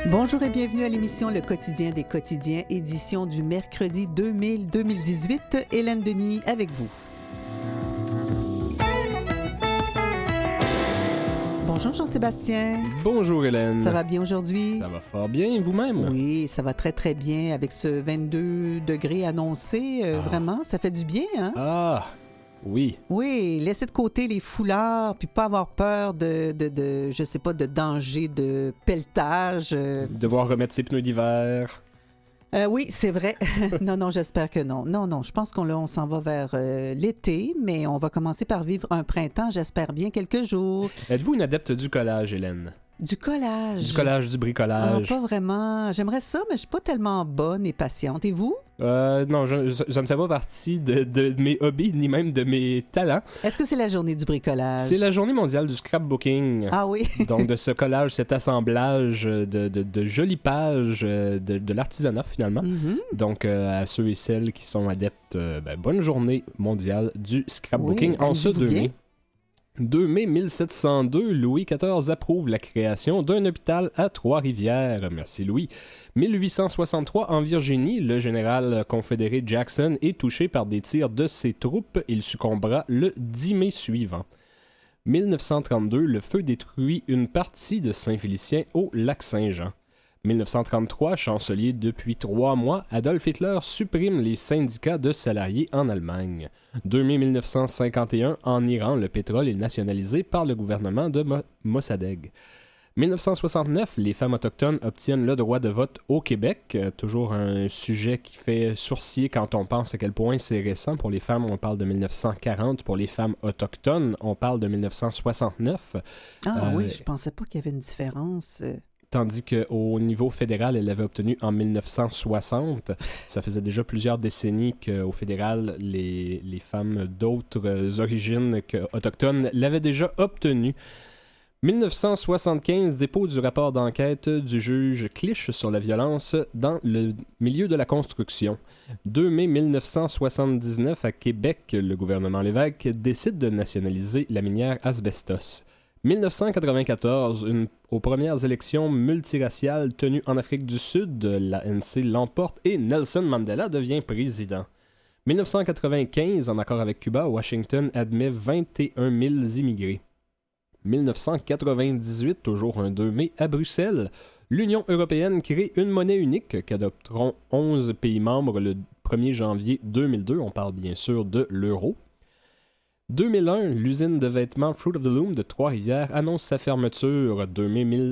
Bonjour et bienvenue à l'émission Le Quotidien des quotidiens, édition du mercredi 2018. Hélène Denis avec vous. Bonjour Jean-Sébastien. Bonjour Hélène. Ça va bien aujourd'hui? Ça va fort bien, vous-même? Oui, ça va très très bien avec ce 22 degrés annoncé. Vraiment, ça fait du bien, hein? Ah, oui. Oui, laisser de côté les foulards, puis pas avoir peur de je sais pas, de danger, de pelletage. Devoir remettre ses pneus d'hiver. Oui, c'est vrai. Non, j'espère que non. Non, je pense qu'on s'en va vers l'été, mais on va commencer par vivre un printemps, j'espère bien, quelques jours. Êtes-vous une adepte du collage, Hélène? Du collage? Du collage, du bricolage. Pas vraiment. J'aimerais ça, mais je suis pas tellement bonne et patiente. Et vous? Non, je ne fais pas partie de mes hobbies, ni même de mes talents. Est-ce que c'est la journée du bricolage? C'est la journée mondiale du scrapbooking. Ah oui? Donc, de ce collage, cet assemblage de jolies pages de l'artisanat, finalement. Mm-hmm. Donc, à ceux et celles qui sont adeptes, bonne journée mondiale du scrapbooking en ce 2 mai. 2 mai 1702, Louis XIV approuve la création d'un hôpital à Trois-Rivières. Merci Louis. 1863, en Virginie, le général confédéré Jackson est touché par des tirs de ses troupes. Il succombera le 10 mai suivant. 1932, le feu détruit une partie de Saint-Félicien au lac Saint-Jean. 1933, chancelier depuis 3 mois, Adolf Hitler supprime les syndicats de salariés en Allemagne. 2 mai 1951, en Iran, le pétrole est nationalisé par le gouvernement de Mossadegh. 1969, les femmes autochtones obtiennent le droit de vote au Québec. Toujours un sujet qui fait sourciller quand on pense à quel point c'est récent. Pour les femmes, on parle de 1940. Pour les femmes autochtones, on parle de 1969. Ah oui, je pensais pas qu'il y avait une différence. Tandis qu'au niveau fédéral, elle l'avait obtenu en 1960. Ça faisait déjà plusieurs décennies qu'au fédéral, les femmes d'autres origines qu'autochtones l'avaient déjà obtenu. 1975, dépôt du rapport d'enquête du juge Clich sur la violence dans le milieu de la construction. 2 mai 1979, à Québec, le gouvernement Lévesque décide de nationaliser la minière asbestos. 1994, aux premières élections multiraciales tenues en Afrique du Sud, l'ANC l'emporte et Nelson Mandela devient président. 1995, en accord avec Cuba, Washington admet 21 000 immigrés. 1998, toujours un 2 mai, à Bruxelles, l'Union européenne crée une monnaie unique qu'adopteront 11 pays membres le 1er janvier 2002. On parle bien sûr de l'euro. 2001, l'usine de vêtements Fruit of the Loom de Trois-Rivières annonce sa fermeture. 2 mai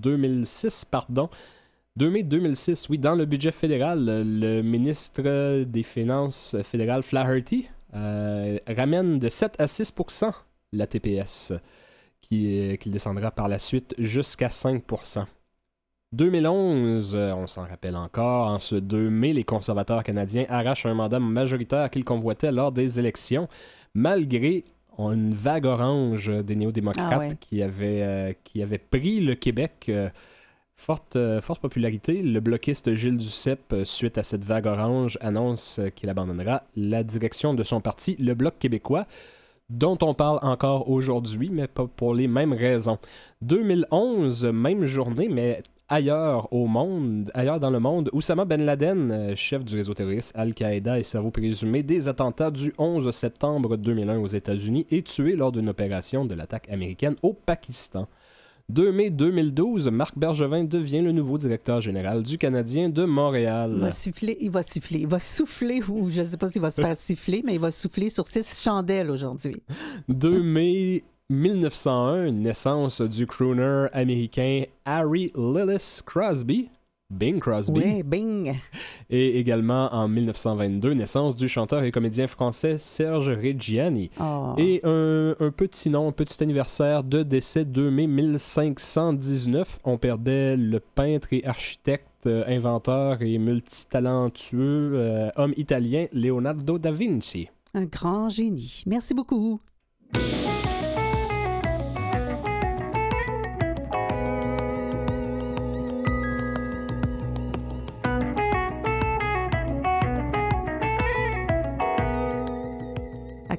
2006, oui, dans le budget fédéral, le ministre des Finances fédéral Flaherty ramène de 7 à 6% la TPS, qui descendra par la suite jusqu'à 5%. 2011, on s'en rappelle encore, en ce 2 mai, les conservateurs canadiens arrachent un mandat majoritaire qu'ils convoitaient lors des élections, malgré une vague orange des néo-démocrates qui avait pris le Québec. Forte popularité, le bloquiste Gilles Duceppe, suite à cette vague orange, annonce qu'il abandonnera la direction de son parti, le Bloc québécois, dont on parle encore aujourd'hui, mais pas pour les mêmes raisons. 2011, même journée, mais ailleurs dans le monde, Oussama Ben Laden, chef du réseau terroriste Al-Qaïda et cerveau présumé des attentats du 11 septembre 2001 aux États-Unis, est tué lors d'une opération de l'attaque américaine au Pakistan. 2 mai 2012, Marc Bergevin devient le nouveau directeur général du Canadien de Montréal. Il va souffler, ou je ne sais pas s'il va se faire siffler, mais il va souffler sur 6 chandelles aujourd'hui. 2 mai 1901, naissance du crooner américain Harry Lillis Crosby. Bing Crosby. Oui, Bing. Et également en 1922, naissance du chanteur et comédien français Serge Reggiani. Oh. Et un petit anniversaire de décès 2 mai 1519. On perdait le peintre et architecte, inventeur et multitalentueux homme italien Leonardo da Vinci. Un grand génie. Merci beaucoup.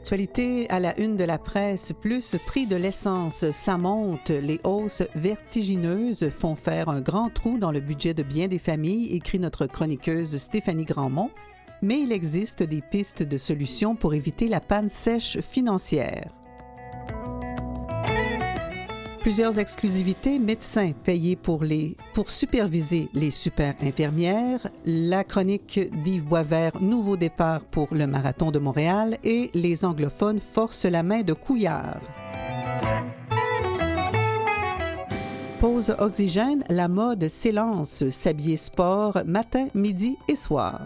Actualité à la une de la presse, plus prix de l'essence, ça monte. Les hausses vertigineuses font faire un grand trou dans le budget de bien des familles, écrit notre chroniqueuse Stéphanie Grandmont. Mais il existe des pistes de solutions pour éviter la panne sèche financière. Plusieurs exclusivités, médecins payés pour superviser les super infirmières, la chronique d'Yves Boisvert, nouveau départ pour le Marathon de Montréal et les anglophones forcent la main de Couillard. Pause oxygène, la mode s'élance, s'habiller sport matin, midi et soir.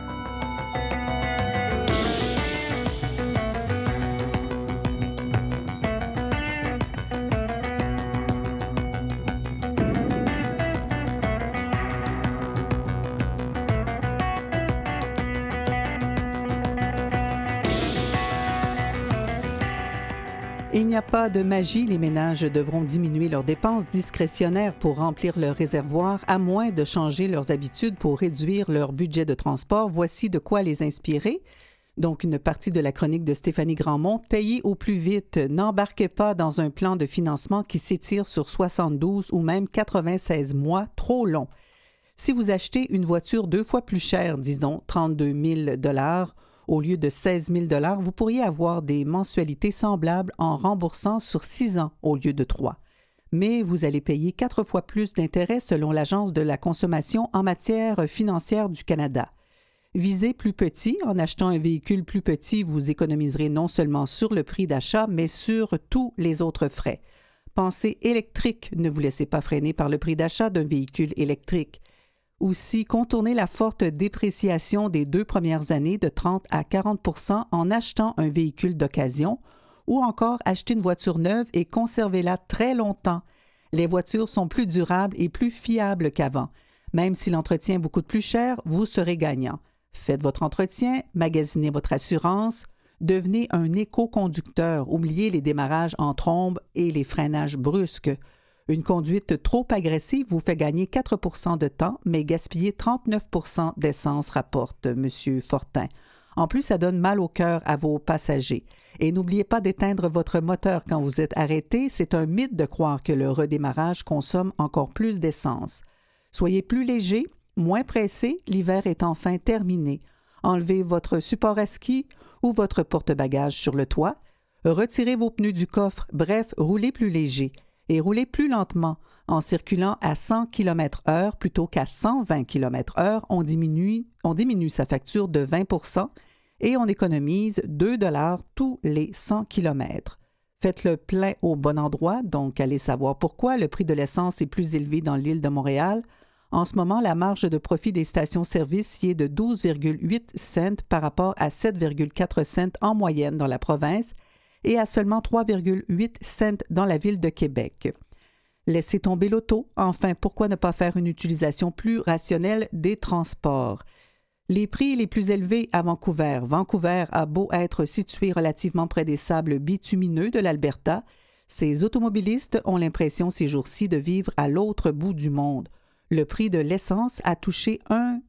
Il n'y a pas de magie, les ménages devront diminuer leurs dépenses discrétionnaires pour remplir leur réservoir, à moins de changer leurs habitudes pour réduire leur budget de transport. Voici de quoi les inspirer. Donc, une partie de la chronique de Stéphanie Grandmont. Payez au plus vite. N'embarquez pas dans un plan de financement qui s'étire sur 72 ou même 96 mois, trop long. Si vous achetez une voiture 2 fois plus chère, disons 32 000 $ au lieu de 16 000 $, vous pourriez avoir des mensualités semblables en remboursant sur 6 ans au lieu de 3. Mais vous allez payer 4 fois plus d'intérêts selon l'Agence de la consommation en matière financière du Canada. Visez plus petit. En achetant un véhicule plus petit, vous économiserez non seulement sur le prix d'achat, mais sur tous les autres frais. Pensez électrique. Ne vous laissez pas freiner par le prix d'achat d'un véhicule électrique. Aussi, contournez la forte dépréciation des 2 premières années de 30 à 40 % en achetant un véhicule d'occasion ou encore acheter une voiture neuve et conservez-la très longtemps. Les voitures sont plus durables et plus fiables qu'avant. Même si l'entretien vous coûte plus cher, vous serez gagnant. Faites votre entretien, magasinez votre assurance, devenez un éco-conducteur, oubliez les démarrages en trombe et les freinages brusques. Une conduite trop agressive vous fait gagner 4 % de temps, mais gaspiller 39 % d'essence, rapporte M. Fortin. En plus, ça donne mal au cœur à vos passagers. Et n'oubliez pas d'éteindre votre moteur quand vous êtes arrêté. C'est un mythe de croire que le redémarrage consomme encore plus d'essence. Soyez plus léger, moins pressé, l'hiver est enfin terminé. Enlevez votre support à ski ou votre porte-bagages sur le toit. Retirez vos pneus du coffre, bref, roulez plus léger. Et roulez plus lentement. En circulant à 100 km/h plutôt qu'à 120 km/h, on diminue sa facture de 20 % et on économise 2 $ tous les 100 km. Faites le plein au bon endroit, donc allez savoir pourquoi le prix de l'essence est plus élevé dans l'île de Montréal. En ce moment, la marge de profit des stations-service y est de 12,8 cents par rapport à 7,4 cents en moyenne dans la province et à seulement 3,8 cents dans la ville de Québec. Laissez tomber l'auto. Enfin, pourquoi ne pas faire une utilisation plus rationnelle des transports? Les prix les plus élevés à Vancouver. Vancouver a beau être situé relativement près des sables bitumineux de l'Alberta, ces automobilistes ont l'impression ces jours-ci de vivre à l'autre bout du monde. Le prix de l'essence a touché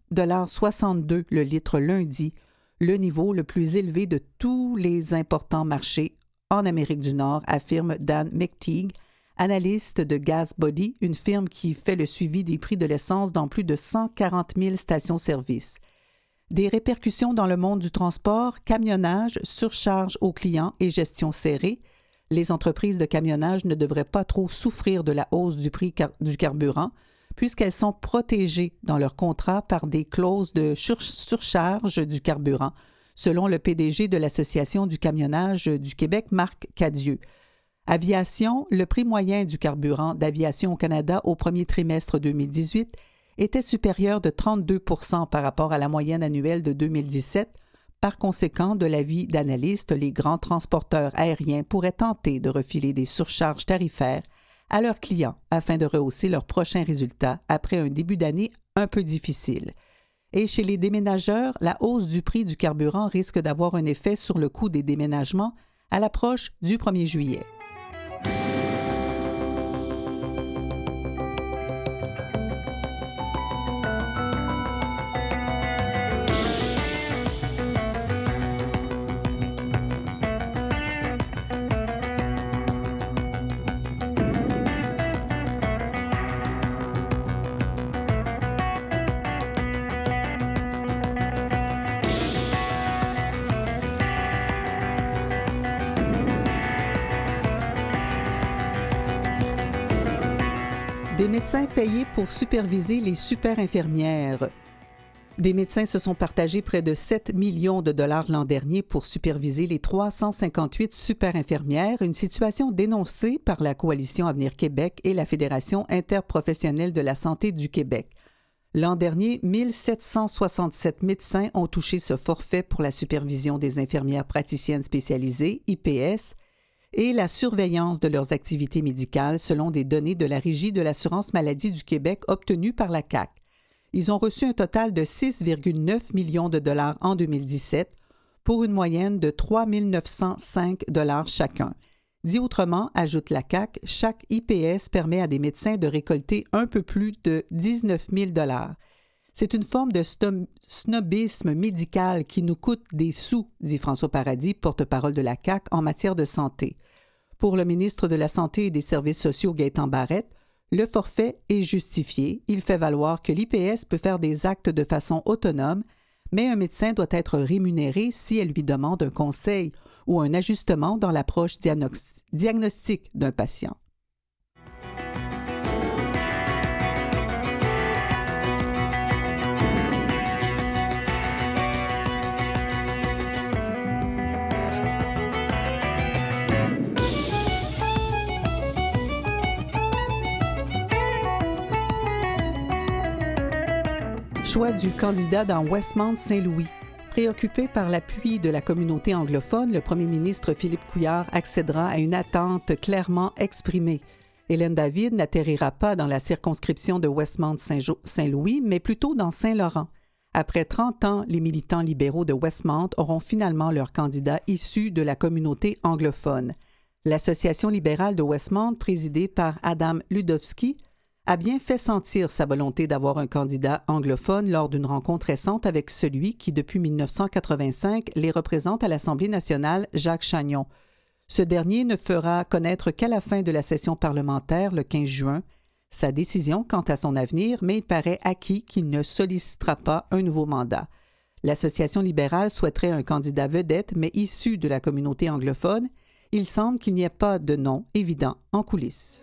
1,62 $ le litre lundi, le niveau le plus élevé de tous les importants marchés en Amérique du Nord, affirme Dan McTeague, analyste de GasBody, une firme qui fait le suivi des prix de l'essence dans plus de 140 000 stations-service. Des répercussions dans le monde du transport, camionnage, surcharge aux clients et gestion serrée. Les entreprises de camionnage ne devraient pas trop souffrir de la hausse du prix du carburant, puisqu'elles sont protégées dans leur contrat par des clauses de surcharge du carburant, selon le PDG de l'Association du camionnage du Québec, Marc Cadieux. Aviation, le prix moyen du carburant d'aviation au Canada au premier trimestre 2018 était supérieur de 32 % par rapport à la moyenne annuelle de 2017. Par conséquent, de l'avis d'analystes, les grands transporteurs aériens pourraient tenter de refiler des surcharges tarifaires à leurs clients afin de rehausser leurs prochains résultats après un début d'année un peu difficile. Et chez les déménageurs, la hausse du prix du carburant risque d'avoir un effet sur le coût des déménagements à l'approche du 1er juillet. Des médecins payés pour superviser les super-infirmières. Des médecins se sont partagés près de 7 millions de dollars l'an dernier pour superviser les 358 super-infirmières, une situation dénoncée par la Coalition Avenir Québec et la Fédération interprofessionnelle de la santé du Québec. L'an dernier, 1767 médecins ont touché ce forfait pour la supervision des infirmières praticiennes spécialisées, IPS, et la surveillance de leurs activités médicales selon des données de la Régie de l'assurance maladie du Québec obtenues par la CAQ. Ils ont reçu un total de 6,9 millions de dollars en 2017 pour une moyenne de 3 905 dollars chacun. Dit autrement, ajoute la CAQ, chaque IPS permet à des médecins de récolter un peu plus de 19 000 dollars. C'est une forme de snobisme médical qui nous coûte des sous, dit François Paradis, porte-parole de la CAQ en matière de santé. Pour le ministre de la Santé et des Services sociaux, Gaétan Barrette, le forfait est justifié. Il fait valoir que l'IPS peut faire des actes de façon autonome, mais un médecin doit être rémunéré si elle lui demande un conseil ou un ajustement dans l'approche diagnostique d'un patient. Choix du candidat dans Westmount-Saint-Louis. Préoccupé par l'appui de la communauté anglophone, le premier ministre Philippe Couillard accédera à une attente clairement exprimée. Hélène David n'atterrira pas dans la circonscription de Westmount-Saint-Louis, mais plutôt dans Saint-Laurent. Après 30 ans, les militants libéraux de Westmount auront finalement leur candidat issu de la communauté anglophone. L'Association libérale de Westmount, présidée par Adam Ludowski, a bien fait sentir sa volonté d'avoir un candidat anglophone lors d'une rencontre récente avec celui qui, depuis 1985, les représente à l'Assemblée nationale, Jacques Chagnon. Ce dernier ne fera connaître qu'à la fin de la session parlementaire, le 15 juin, sa décision quant à son avenir, mais il paraît acquis qu'il ne sollicitera pas un nouveau mandat. L'Association libérale souhaiterait un candidat vedette, mais issu de la communauté anglophone. Il semble qu'il n'y ait pas de nom évident en coulisses.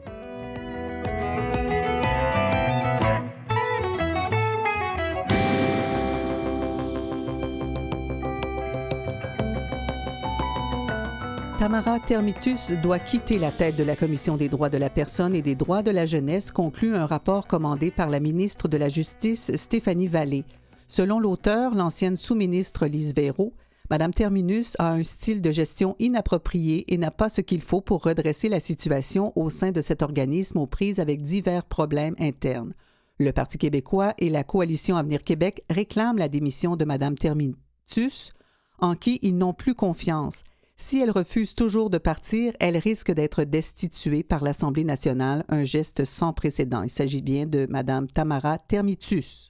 Tamara Termitus doit quitter la tête de la Commission des droits de la personne et des droits de la jeunesse, conclut un rapport commandé par la ministre de la Justice, Stéphanie Vallée. Selon l'auteur, l'ancienne sous-ministre Lise Véro, Mme Terminus a un style de gestion inapproprié et n'a pas ce qu'il faut pour redresser la situation au sein de cet organisme aux prises avec divers problèmes internes. Le Parti québécois et la Coalition Avenir Québec réclament la démission de Mme Terminus, en qui ils n'ont plus confiance. Si elle refuse toujours de partir, elle risque d'être destituée par l'Assemblée nationale, un geste sans précédent. Il s'agit bien de Mme Tamara Termitus.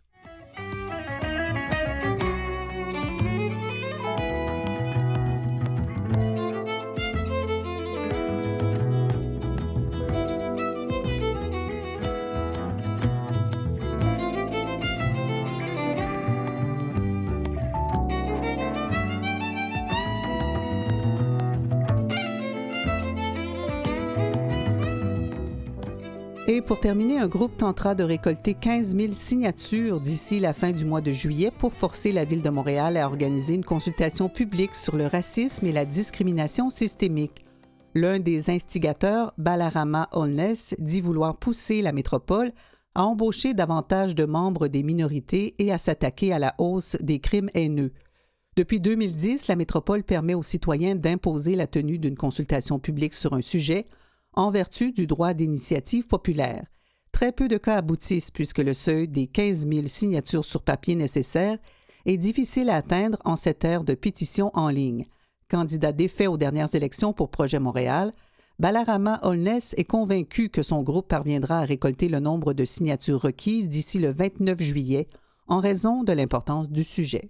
Et pour terminer, un groupe tentera de récolter 15 000 signatures d'ici la fin du mois de juillet pour forcer la Ville de Montréal à organiser une consultation publique sur le racisme et la discrimination systémique. L'un des instigateurs, Balarama Holness, dit vouloir pousser la métropole à embaucher davantage de membres des minorités et à s'attaquer à la hausse des crimes haineux. Depuis 2010, la métropole permet aux citoyens d'imposer la tenue d'une consultation publique sur un sujet en vertu du droit d'initiative populaire. Très peu de cas aboutissent puisque le seuil des 15 000 signatures sur papier nécessaires est difficile à atteindre en cette ère de pétition en ligne. Candidat défait aux dernières élections pour Projet Montréal, Balarama Holness est convaincu que son groupe parviendra à récolter le nombre de signatures requises d'ici le 29 juillet en raison de l'importance du sujet.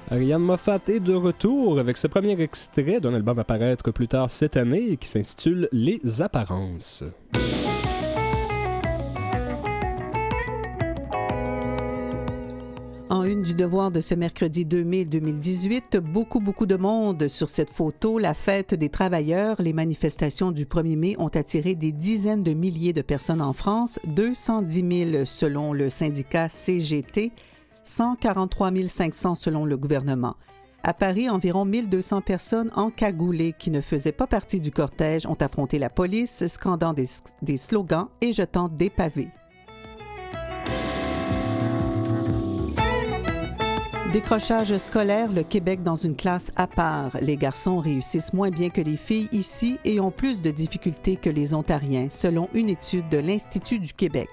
Ariane Moffat est de retour avec ce premier extrait d'un album à paraître plus tard cette année qui s'intitule Les Apparences. En une du Devoir de ce mercredi 2 mai 2018, beaucoup de monde sur cette photo. La fête des travailleurs, les manifestations du 1er mai ont attiré des dizaines de milliers de personnes en France, 210 000 selon le syndicat CGT, 143 500 selon le gouvernement. À Paris, environ 1200 personnes encagoulées qui ne faisaient pas partie du cortège ont affronté la police, scandant des slogans et jetant des pavés. Décrochage scolaire, le Québec dans une classe à part. Les garçons réussissent moins bien que les filles ici et ont plus de difficultés que les Ontariens, selon une étude de l'Institut du Québec.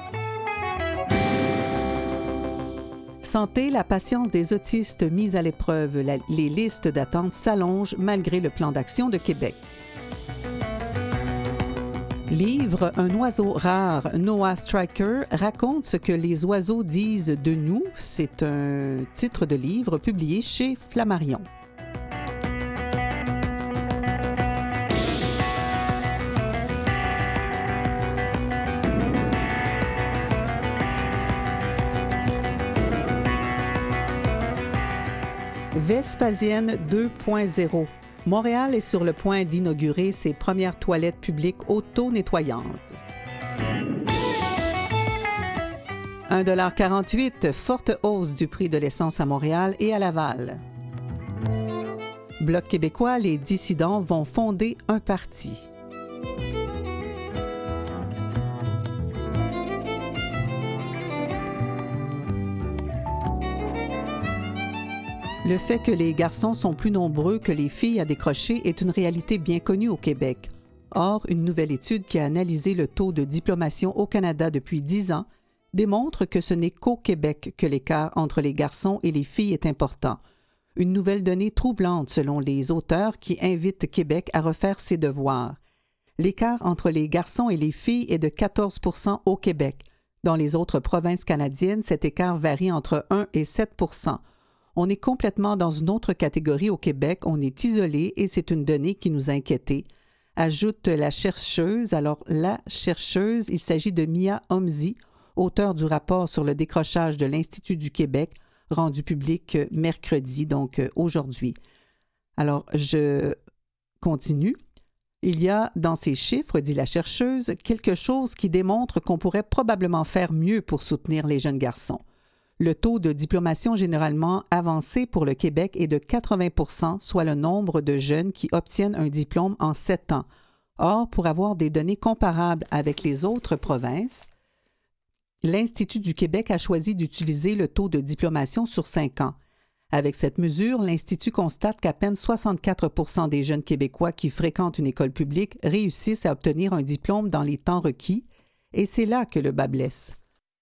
Santé, la patience des autistes mise à l'épreuve. Les listes d'attente s'allongent malgré le plan d'action de Québec. Livre, un oiseau rare, Noah Striker, raconte ce que les oiseaux disent de nous. C'est un titre de livre publié chez Flammarion. Vespasienne 2.0. Montréal est sur le point d'inaugurer ses premières toilettes publiques auto-nettoyantes. 1,48 $, forte hausse du prix de l'essence à Montréal et à Laval. Bloc québécois, les dissidents vont fonder un parti. Le fait que les garçons sont plus nombreux que les filles à décrocher est une réalité bien connue au Québec. Or, une nouvelle étude qui a analysé le taux de diplomation au Canada depuis 10 ans démontre que ce n'est qu'au Québec que l'écart entre les garçons et les filles est important. Une nouvelle donnée troublante selon les auteurs qui invitent Québec à refaire ses devoirs. L'écart entre les garçons et les filles est de 14 % au Québec. Dans les autres provinces canadiennes, cet écart varie entre 1 et 7 %. On est complètement dans une autre catégorie au Québec, on est isolé et c'est une donnée qui nous a inquiétés. Ajoute la chercheuse. Alors, la chercheuse, il s'agit de Mia Homsi, auteure du rapport sur le décrochage de l'Institut du Québec, rendu public mercredi, donc aujourd'hui. Alors, je continue. Il y a dans ces chiffres, dit la chercheuse, quelque chose qui démontre qu'on pourrait probablement faire mieux pour soutenir les jeunes garçons. Le taux de diplomation généralement avancé pour le Québec est de 80 %, soit le nombre de jeunes qui obtiennent un diplôme en 7 ans. Or, pour avoir des données comparables avec les autres provinces, l'Institut du Québec a choisi d'utiliser le taux de diplomation sur 5 ans. Avec cette mesure, l'Institut constate qu'à peine 64 % des jeunes Québécois qui fréquentent une école publique réussissent à obtenir un diplôme dans les temps requis, et c'est là que le bât blesse.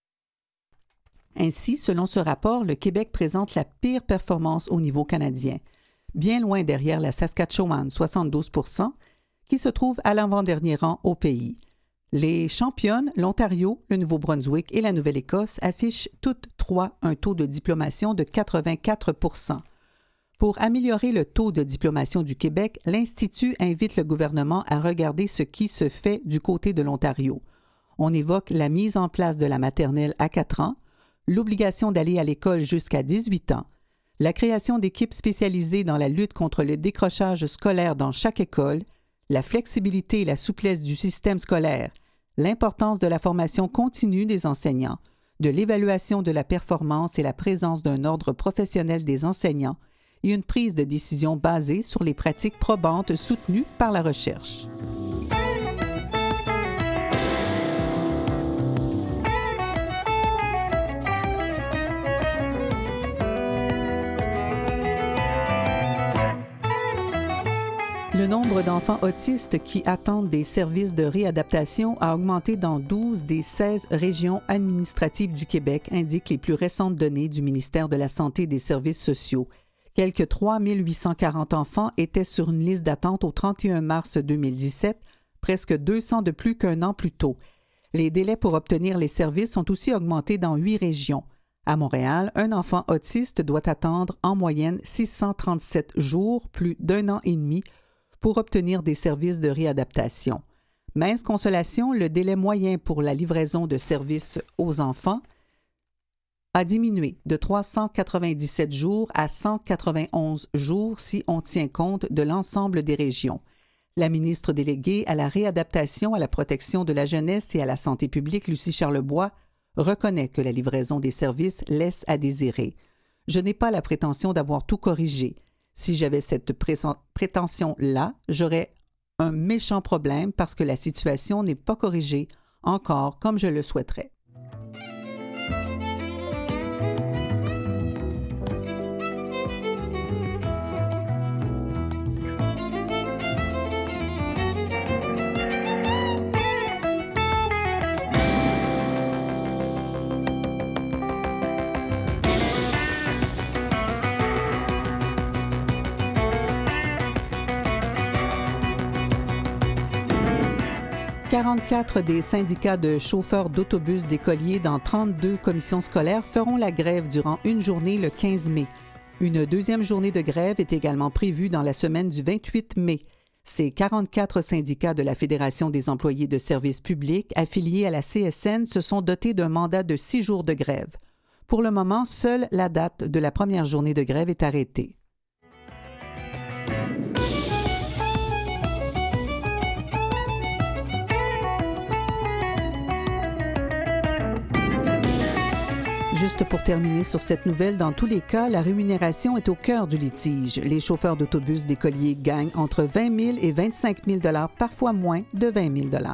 Ainsi, selon ce rapport, le Québec présente la pire performance au niveau canadien, bien loin derrière la Saskatchewan, 72 %, qui se trouve à l'avant-dernier rang au pays. Les championnes, l'Ontario, le Nouveau-Brunswick et la Nouvelle-Écosse affichent toutes trois un taux de diplomation de 84 %. Pour améliorer le taux de diplomation du Québec, l'Institut invite le gouvernement à regarder ce qui se fait du côté de l'Ontario. On évoque la mise en place de la maternelle à 4 ans, l'obligation d'aller à l'école jusqu'à 18 ans, la création d'équipes spécialisées dans la lutte contre le décrochage scolaire dans chaque école, la flexibilité et la souplesse du système scolaire, l'importance de la formation continue des enseignants, de l'évaluation de la performance et la présence d'un ordre professionnel des enseignants et une prise de décision basée sur les pratiques probantes soutenues par la recherche. Le nombre d'enfants autistes qui attendent des services de réadaptation a augmenté dans 12 des 16 régions administratives du Québec, indiquent les plus récentes données du ministère de la Santé et des Services sociaux. Quelques 3 840 enfants étaient sur une liste d'attente au 31 mars 2017, presque 200 de plus qu'un an plus tôt. Les délais pour obtenir les services ont aussi augmenté dans 8 régions. À Montréal, un enfant autiste doit attendre en moyenne 637 jours, plus d'1 an et demi, pour obtenir des services de réadaptation. Mince consolation, le délai moyen pour la livraison de services aux enfants a diminué de 397 jours à 191 jours si on tient compte de l'ensemble des régions. La ministre déléguée à la réadaptation, à la protection de la jeunesse et à la santé publique, Lucie Charlebois, reconnaît que la livraison des services laisse à désirer. « Je n'ai pas la prétention d'avoir tout corrigé. Si j'avais cette prétention-là, j'aurais un méchant problème parce que la situation n'est pas corrigée encore comme je le souhaiterais. » « 44 des syndicats de chauffeurs d'autobus d'écoliers dans 32 commissions scolaires feront la grève durant une journée le 15 mai. Une deuxième journée de grève est également prévue dans la semaine du 28 mai. Ces 44 syndicats de la Fédération des employés de services publics affiliés à la CSN se sont dotés d'un mandat de 6 jours de grève. Pour le moment, seule la date de la première journée de grève est arrêtée. Juste pour terminer sur cette nouvelle, dans tous les cas, la rémunération est au cœur du litige. Les chauffeurs d'autobus d'écoliers gagnent entre 20 000 et 25 000 $, parfois moins de 20 000 $.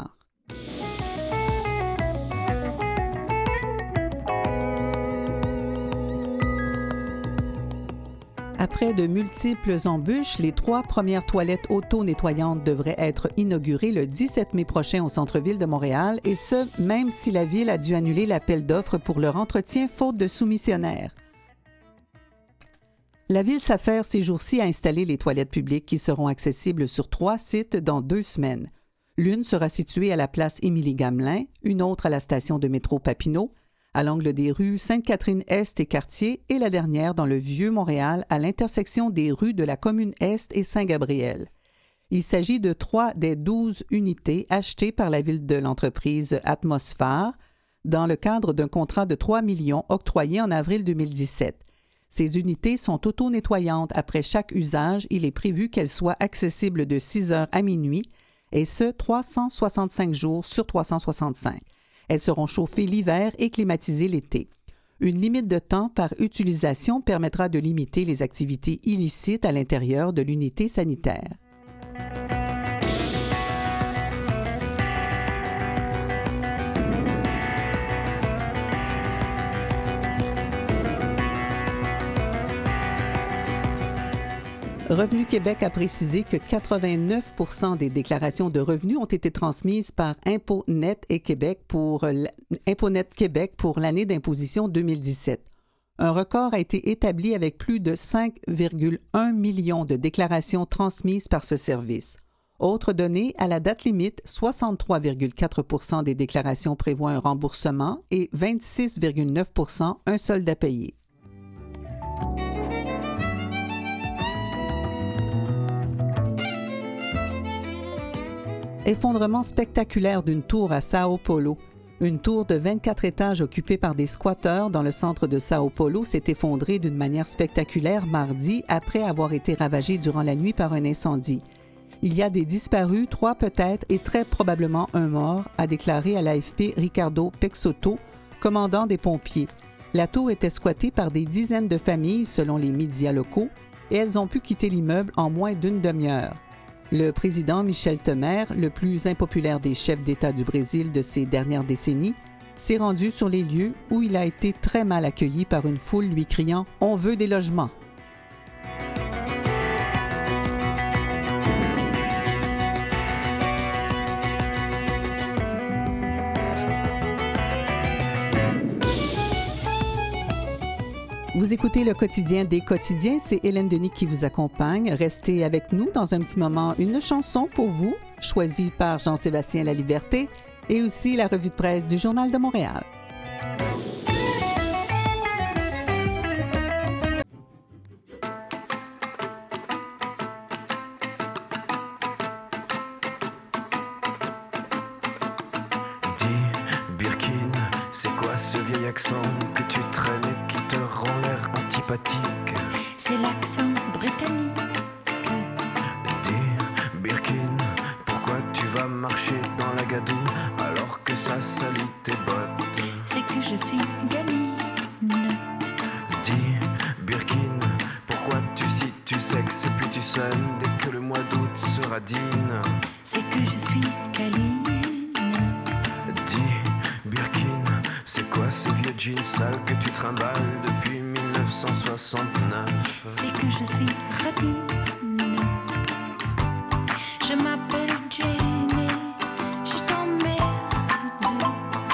Après de multiples embûches, les 3 premières toilettes auto-nettoyantes devraient être inaugurées le 17 mai prochain au centre-ville de Montréal, et ce, même si la Ville a dû annuler l'appel d'offres pour leur entretien faute de soumissionnaires. La Ville s'affaire ces jours-ci à installer les toilettes publiques qui seront accessibles sur 3 sites dans 2 semaines. L'une sera située à la place Émilie-Gamelin, une autre à la station de métro Papineau, à l'angle des rues Sainte-Catherine-Est et Cartier, et la dernière dans le Vieux-Montréal, à l'intersection des rues de la Commune-Est et Saint-Gabriel. Il s'agit de 3 des 12 unités achetées par la Ville de l'entreprise Atmosphère dans le cadre d'un contrat de 3 millions octroyé en avril 2017. Ces unités sont auto-nettoyantes. Après chaque usage, il est prévu qu'elles soient accessibles de 6 heures à minuit, et ce, 365 jours sur 365. Elles seront chauffées l'hiver et climatisées l'été. Une limite de temps par utilisation permettra de limiter les activités illicites à l'intérieur de l'unité sanitaire. Revenu Québec a précisé que 89 % des déclarations de revenus ont été transmises par ImpoNet Québec pour l'année d'imposition 2017. Un record a été établi avec plus de 5,1 millions de déclarations transmises par ce service. Autre donnée, à la date limite, 63,4 % des déclarations prévoient un remboursement et 26,9 % un solde à payer. Effondrement spectaculaire d'une tour à Sao Paulo. Une tour de 24 étages occupée par des squatteurs dans le centre de Sao Paulo s'est effondrée d'une manière spectaculaire mardi après avoir été ravagée durant la nuit par un incendie. Il y a des disparus, 3 peut-être et très probablement un mort, a déclaré à l'AFP Ricardo Pexoto, commandant des pompiers. La tour était squattée par des dizaines de familles selon les médias locaux et elles ont pu quitter l'immeuble en moins d'une demi-heure. Le président Michel Temer, le plus impopulaire des chefs d'État du Brésil de ces dernières décennies, s'est rendu sur les lieux où il a été très mal accueilli par une foule lui criant « On veut des logements ». Vous écoutez le quotidien des quotidiens, c'est Hélène Denis qui vous accompagne. Restez avec nous dans un petit moment, une chanson pour vous, choisie par Jean-Sébastien Laliberté, et aussi la revue de presse du Journal de Montréal. l'accent que tu traînes et qui te rend l'air antipathique. C'est l'accent britannique. Dis, Birkin, pourquoi tu vas marcher dans la gadoue alors que ça salit tes bottes? C'est que je suis gamine. Dis, Birkin, pourquoi tu sexes puis tu sonnes dès que le mois d'août sera digne? C'est que je suis câline. Dis, Birkin, c'est quoi ce vieux jean sale que tu trimbales depuis 1969? C'est que je suis radine. Je m'appelle Jenny, je t'emmerde.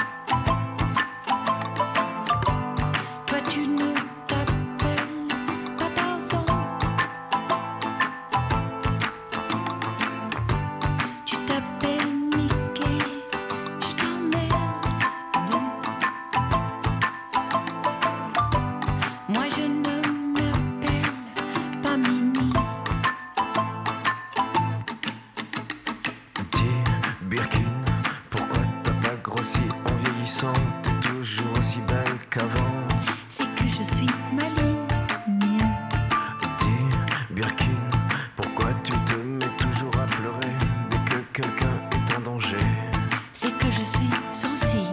Toi tu ne t'appelles pas Tarzan. Tu t'appelles Mickey, je t'emmerde. Moi je ne m'appelle pas Minnie. Dis, Birkin, pourquoi t'as pas grossi en vieillissant? T'es toujours aussi belle qu'avant. C'est que je suis maligne. Dis, Birkin, pourquoi tu te mets toujours à pleurer dès que quelqu'un est en danger? C'est que je suis sensible.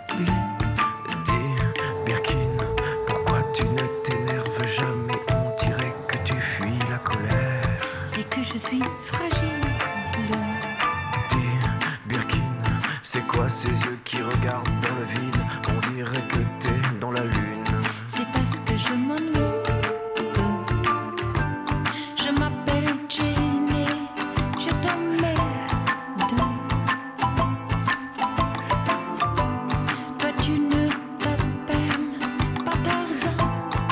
Dis, Birkin, pourquoi tu ne t'énerves jamais? On dirait que tu fuis la colère. C'est que je suis fragile. Dis, Birkin, c'est quoi ces yeux qui regardent dans le vide? On dirait que t'es dans la lune. C'est parce que je m'ennuie. Je m'appelle Jenny, je t'emmerde. Toi tu ne t'appelles pas Tarzan.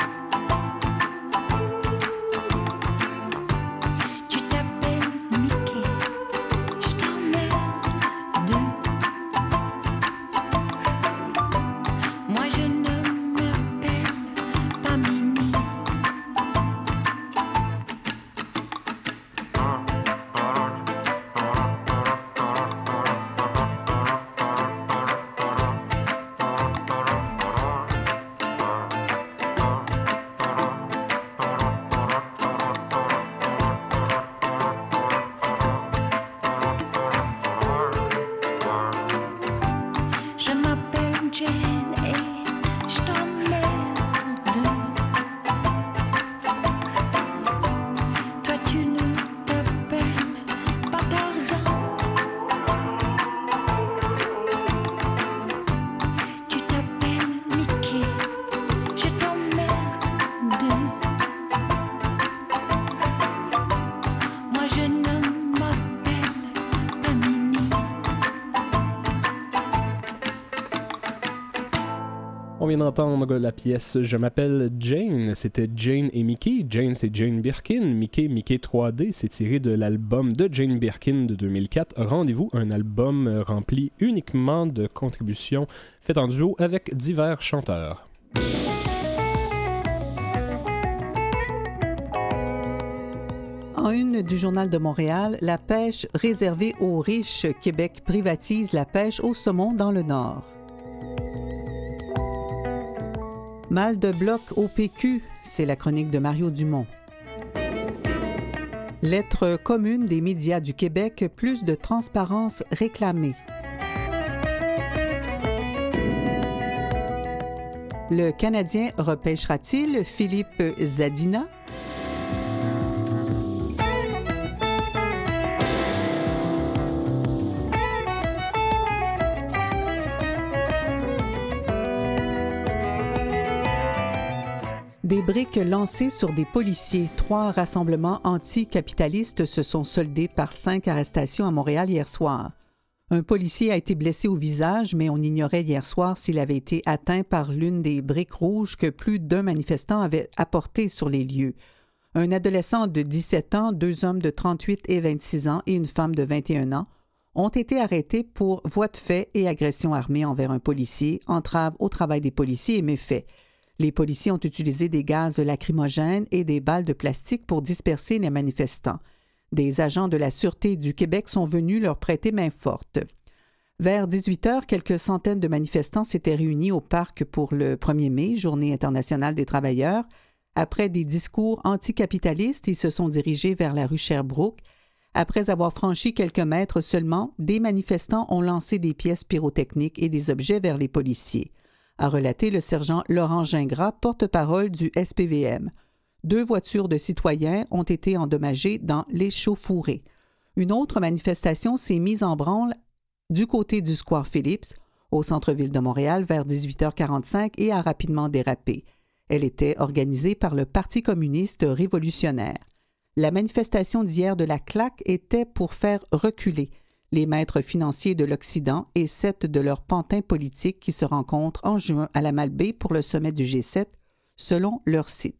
Tu t'appelles Mickey, je t'emmerde. Moi je ne m'appelle pas Minnie. Je m'appelle Jane et je t'emmerde. Toi tu ne t'appelles pas Tarzan. Tu t'appelles Mickey, je t'emmerde. Moi je ne m'appelle pas Minnie. On vient d'entendre la pièce Je m'appelle Jane. C'était Jane et Mickey. Jane, c'est Jane Birkin. Mickey 3D. C'est tiré de l'album de Jane Birkin de 2004. Rendez-vous, un album rempli uniquement de contributions faites en duo avec divers chanteurs. En une du Journal de Montréal, la pêche réservée aux riches. Québec privatise la pêche au saumon dans le Nord. Mal de bloc au PQ, c'est la chronique de Mario Dumont. Lettre commune des médias du Québec, plus de transparence réclamée. Le Canadien repêchera-t-il Philippe Zadina? Des briques lancées sur des policiers. 3 rassemblements anticapitalistes se sont soldés par 5 arrestations à Montréal hier soir. Un policier a été blessé au visage, mais on ignorait hier soir s'il avait été atteint par l'une des briques rouges que plus d'un manifestant avait apportées sur les lieux. Un adolescent de 17 ans, 2 hommes de 38 et 26 ans et une femme de 21 ans ont été arrêtés pour voie de fait et agression armée envers un policier, entrave au travail des policiers et méfaits. Les policiers ont utilisé des gaz lacrymogènes et des balles de plastique pour disperser les manifestants. Des agents de la Sûreté du Québec sont venus leur prêter main forte. Vers 18 heures, quelques centaines de manifestants s'étaient réunis au parc pour le 1er mai, Journée internationale des travailleurs. Après des discours anticapitalistes, ils se sont dirigés vers la rue Sherbrooke. Après avoir franchi quelques mètres seulement, des manifestants ont lancé des pièces pyrotechniques et des objets vers les policiers, a relaté le sergent Laurent Gingras, porte-parole du SPVM. 2 voitures de citoyens ont été endommagées dans l'échauffourée. Une autre manifestation s'est mise en branle du côté du square Phillips, au centre-ville de Montréal, vers 18h45 et a rapidement dérapé. Elle était organisée par le Parti communiste révolutionnaire. La manifestation d'hier de la CLAQ était pour faire reculer les maîtres financiers de l'Occident et 7 de leurs pantins politiques qui se rencontrent en juin à la Malbaie pour le sommet du G7, selon leur site.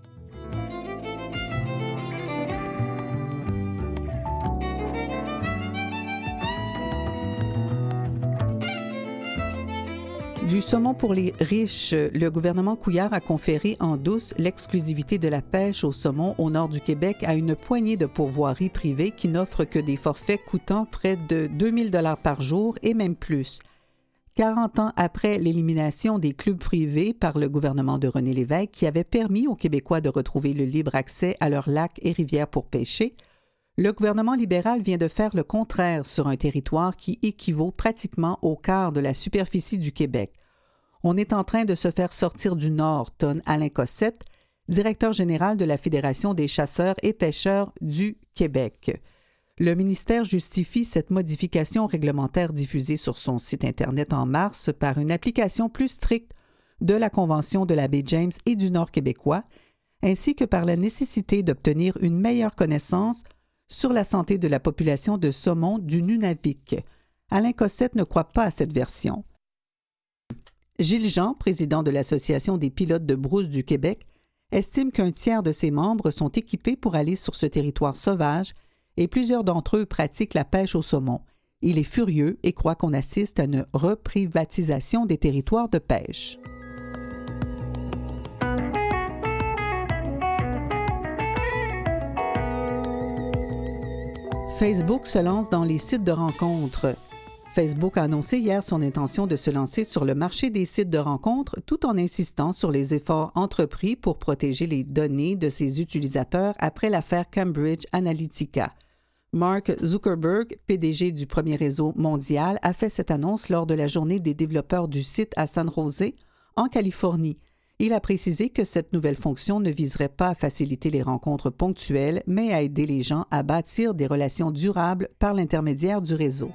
Du saumon pour les riches, le gouvernement Couillard a conféré en douce l'exclusivité de la pêche au saumon au nord du Québec à une poignée de pourvoiries privées qui n'offrent que des forfaits coûtant près de 2 000 $ par jour et même plus. 40 ans après l'élimination des clubs privés par le gouvernement de René Lévesque qui avait permis aux Québécois de retrouver le libre accès à leurs lacs et rivières pour pêcher, le gouvernement libéral vient de faire le contraire sur un territoire qui équivaut pratiquement au quart de la superficie du Québec. On est en train de se faire sortir du Nord, tonne Alain Cossette, directeur général de la Fédération des chasseurs et pêcheurs du Québec. Le ministère justifie cette modification réglementaire diffusée sur son site Internet en mars par une application plus stricte de la Convention de la baie James et du Nord québécois, ainsi que par la nécessité d'obtenir une meilleure connaissance sur la santé de la population de saumon du Nunavik. Alain Cossette ne croit pas à cette version. Gilles Jean, président de l'Association des pilotes de brousse du Québec, estime qu'un tiers de ses membres sont équipés pour aller sur ce territoire sauvage et plusieurs d'entre eux pratiquent la pêche au saumon. Il est furieux et croit qu'on assiste à une reprivatisation des territoires de pêche. Facebook se lance dans les sites de rencontres. Facebook a annoncé hier son intention de se lancer sur le marché des sites de rencontres tout en insistant sur les efforts entrepris pour protéger les données de ses utilisateurs après l'affaire Cambridge Analytica. Mark Zuckerberg, PDG du premier réseau mondial, a fait cette annonce lors de la journée des développeurs du site à San Jose, en Californie. Il a précisé que cette nouvelle fonction ne viserait pas à faciliter les rencontres ponctuelles, mais à aider les gens à bâtir des relations durables par l'intermédiaire du réseau.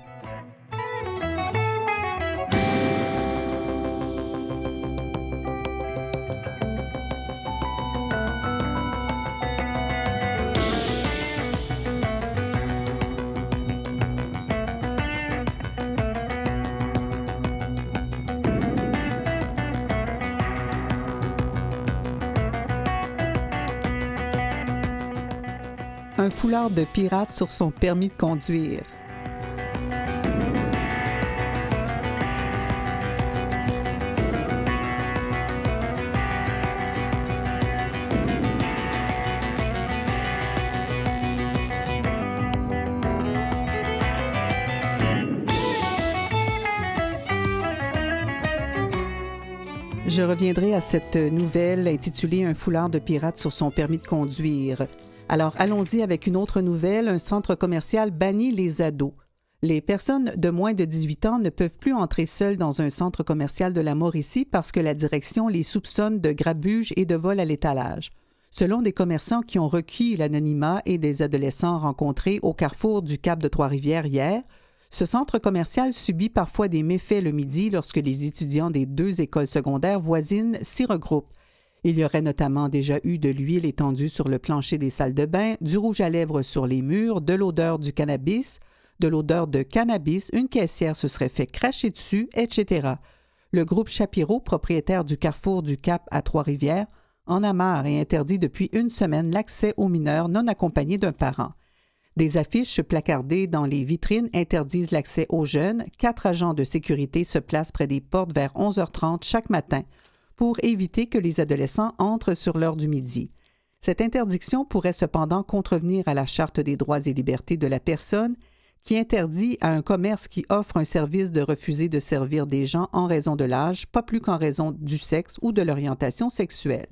Un foulard de pirate sur son permis de conduire. Je reviendrai à cette nouvelle intitulée « Un foulard de pirate sur son permis de conduire ». Alors, allons-y avec une autre nouvelle. Un centre commercial bannit les ados. Les personnes de moins de 18 ans ne peuvent plus entrer seules dans un centre commercial de la Mauricie parce que la direction les soupçonne de grabuge et de vol à l'étalage. Selon des commerçants qui ont requis l'anonymat et des adolescents rencontrés au carrefour du Cap de Trois-Rivières hier, ce centre commercial subit parfois des méfaits le midi lorsque les étudiants des 2 écoles secondaires voisines s'y regroupent. Il y aurait notamment déjà eu de l'huile étendue sur le plancher des salles de bain, du rouge à lèvres sur les murs, de l'odeur de cannabis, une caissière se serait fait cracher dessus, etc. Le groupe Chapiro, propriétaire du carrefour du Cap à Trois-Rivières, en a marre et interdit depuis une semaine l'accès aux mineurs non accompagnés d'un parent. Des affiches placardées dans les vitrines interdisent l'accès aux jeunes. 4 agents de sécurité se placent près des portes vers 11h30 chaque matin pour éviter que les adolescents entrent sur l'heure du midi. Cette interdiction pourrait cependant contrevenir à la Charte des droits et libertés de la personne qui interdit à un commerce qui offre un service de refuser de servir des gens en raison de l'âge, pas plus qu'en raison du sexe ou de l'orientation sexuelle.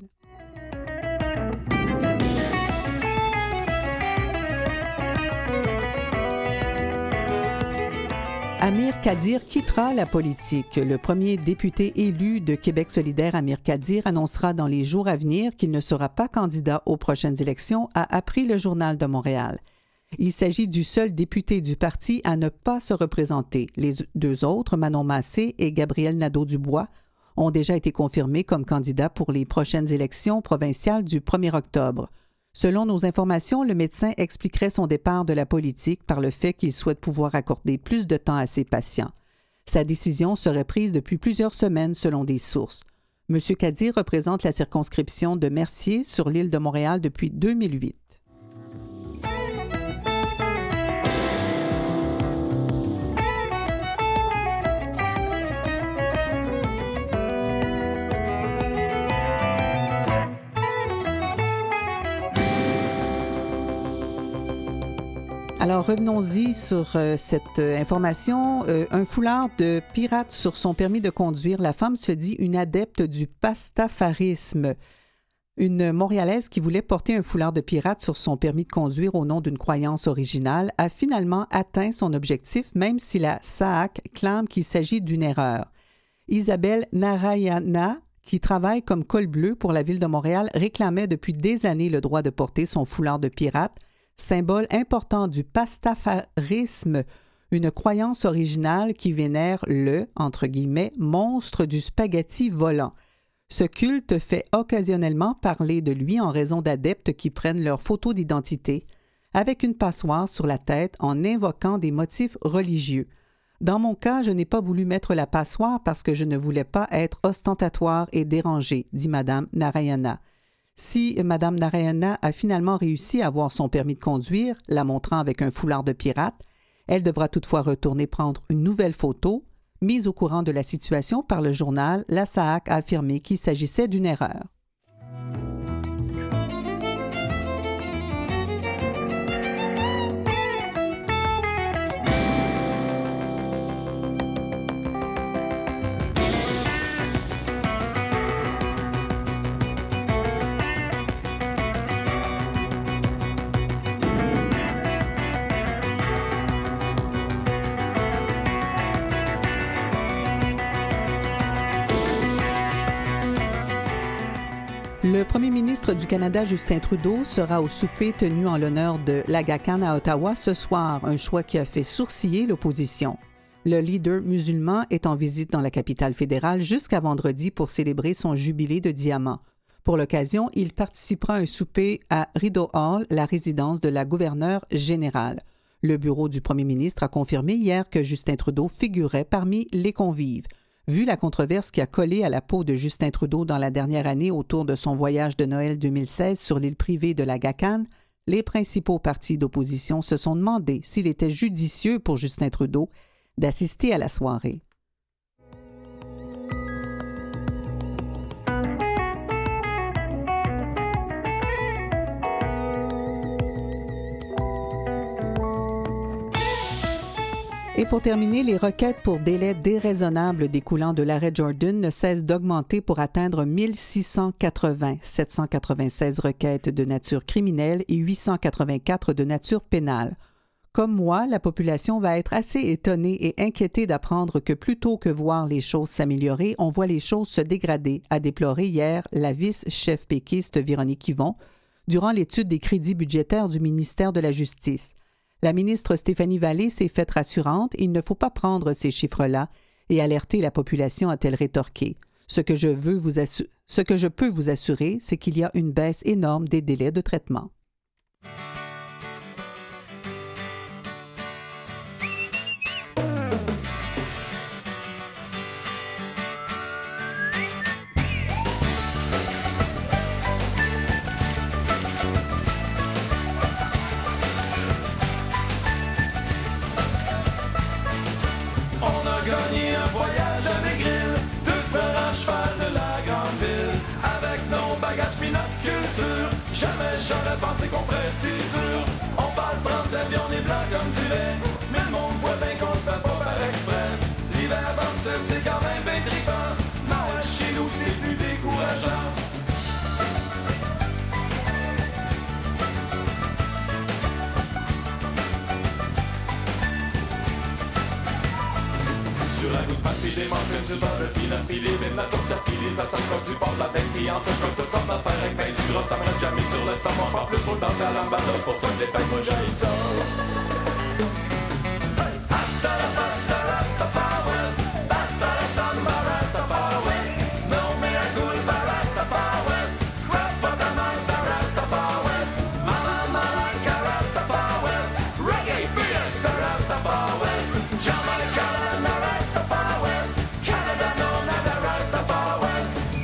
Amir Kadir quittera la politique. Le premier député élu de Québec solidaire, Amir Kadir, annoncera dans les jours à venir qu'il ne sera pas candidat aux prochaines élections, a appris le Journal de Montréal. Il s'agit du seul député du parti à ne pas se représenter. Les deux autres, Manon Massé et Gabriel Nadeau-Dubois, ont déjà été confirmés comme candidats pour les prochaines élections provinciales du 1er octobre. Selon nos informations, le médecin expliquerait son départ de la politique par le fait qu'il souhaite pouvoir accorder plus de temps à ses patients. Sa décision serait prise depuis plusieurs semaines selon des sources. M. Kadir représente la circonscription de Mercier sur l'île de Montréal depuis 2008. Alors, revenons-y sur cette information. Un foulard de pirate sur son permis de conduire. La femme se dit une adepte du pastafarisme. Une Montréalaise qui voulait porter un foulard de pirate sur son permis de conduire au nom d'une croyance originale a finalement atteint son objectif, même si la SAAC clame qu'il s'agit d'une erreur. Isabelle Narayana, qui travaille comme col bleu pour la Ville de Montréal, réclamait depuis des années le droit de porter son foulard de pirate, symbole important du pastafarisme, une croyance originale qui vénère le, entre guillemets, monstre du spaghetti volant. Ce culte fait occasionnellement parler de lui en raison d'adeptes qui prennent leur photo d'identité avec une passoire sur la tête en invoquant des motifs religieux. Dans mon cas, je n'ai pas voulu mettre la passoire parce que je ne voulais pas être ostentatoire et dérangée, dit Mme Narayana. Si Mme Narayana a finalement réussi à avoir son permis de conduire, la montrant avec un foulard de pirate, elle devra toutefois retourner prendre une nouvelle photo. Mise au courant de la situation par le journal, la SAAC a affirmé qu'il s'agissait d'une erreur. Le premier ministre du Canada, Justin Trudeau, sera au souper tenu en l'honneur de l'Aga Khan à Ottawa ce soir, un choix qui a fait sourciller l'opposition. Le leader musulman est en visite dans la capitale fédérale jusqu'à vendredi pour célébrer son jubilé de diamant. Pour l'occasion, il participera à un souper à Rideau Hall, la résidence de la gouverneure générale. Le bureau du premier ministre a confirmé hier que Justin Trudeau figurait parmi les convives. Vu la controverse qui a collé à la peau de Justin Trudeau dans la dernière année autour de son voyage de Noël 2016 sur l'île privée de l'Aga Khan, les principaux partis d'opposition se sont demandé s'il était judicieux pour Justin Trudeau d'assister à la soirée. Et pour terminer, les requêtes pour délai déraisonnable découlant de l'arrêt Jordan ne cessent d'augmenter pour atteindre 1680, 796 requêtes de nature criminelle et 884 de nature pénale. Comme moi, la population va être assez étonnée et inquiétée d'apprendre que plutôt que voir les choses s'améliorer, on voit les choses se dégrader, a déploré hier la vice-chef péquiste Véronique Yvon durant l'étude des crédits budgétaires du ministère de la Justice. La ministre Stéphanie Vallée s'est faite rassurante. Il ne faut pas prendre ces chiffres-là et alerter la population, a-t-elle rétorqué. Ce que je peux vous assurer, c'est qu'il y a une baisse énorme des délais de traitement. J'aurais pensé qu'on ferait si dur. On parle français, puis on est blanc comme du lait. Mais pis des muffins, du beurre, pis la pis les bines, la tourtière, pis les atomes comme du bord de la tête, pis en tout comme toutes sortes d'affaires avec ben du gras, ça me reste jamais sur le samoa, pas plus pour danser à la lambada, pour ça que les fêtes, moi j'aille ça. Hasta la pasta, Rastafari, basta la samba, Rastafari, no mea culpa, Rastafari, scrap Master Rastafari, Mama Malaika Rastafari, Reggae Fiesta Rastafari, Jamaica na Rastafari, Canada no nada Rastafari.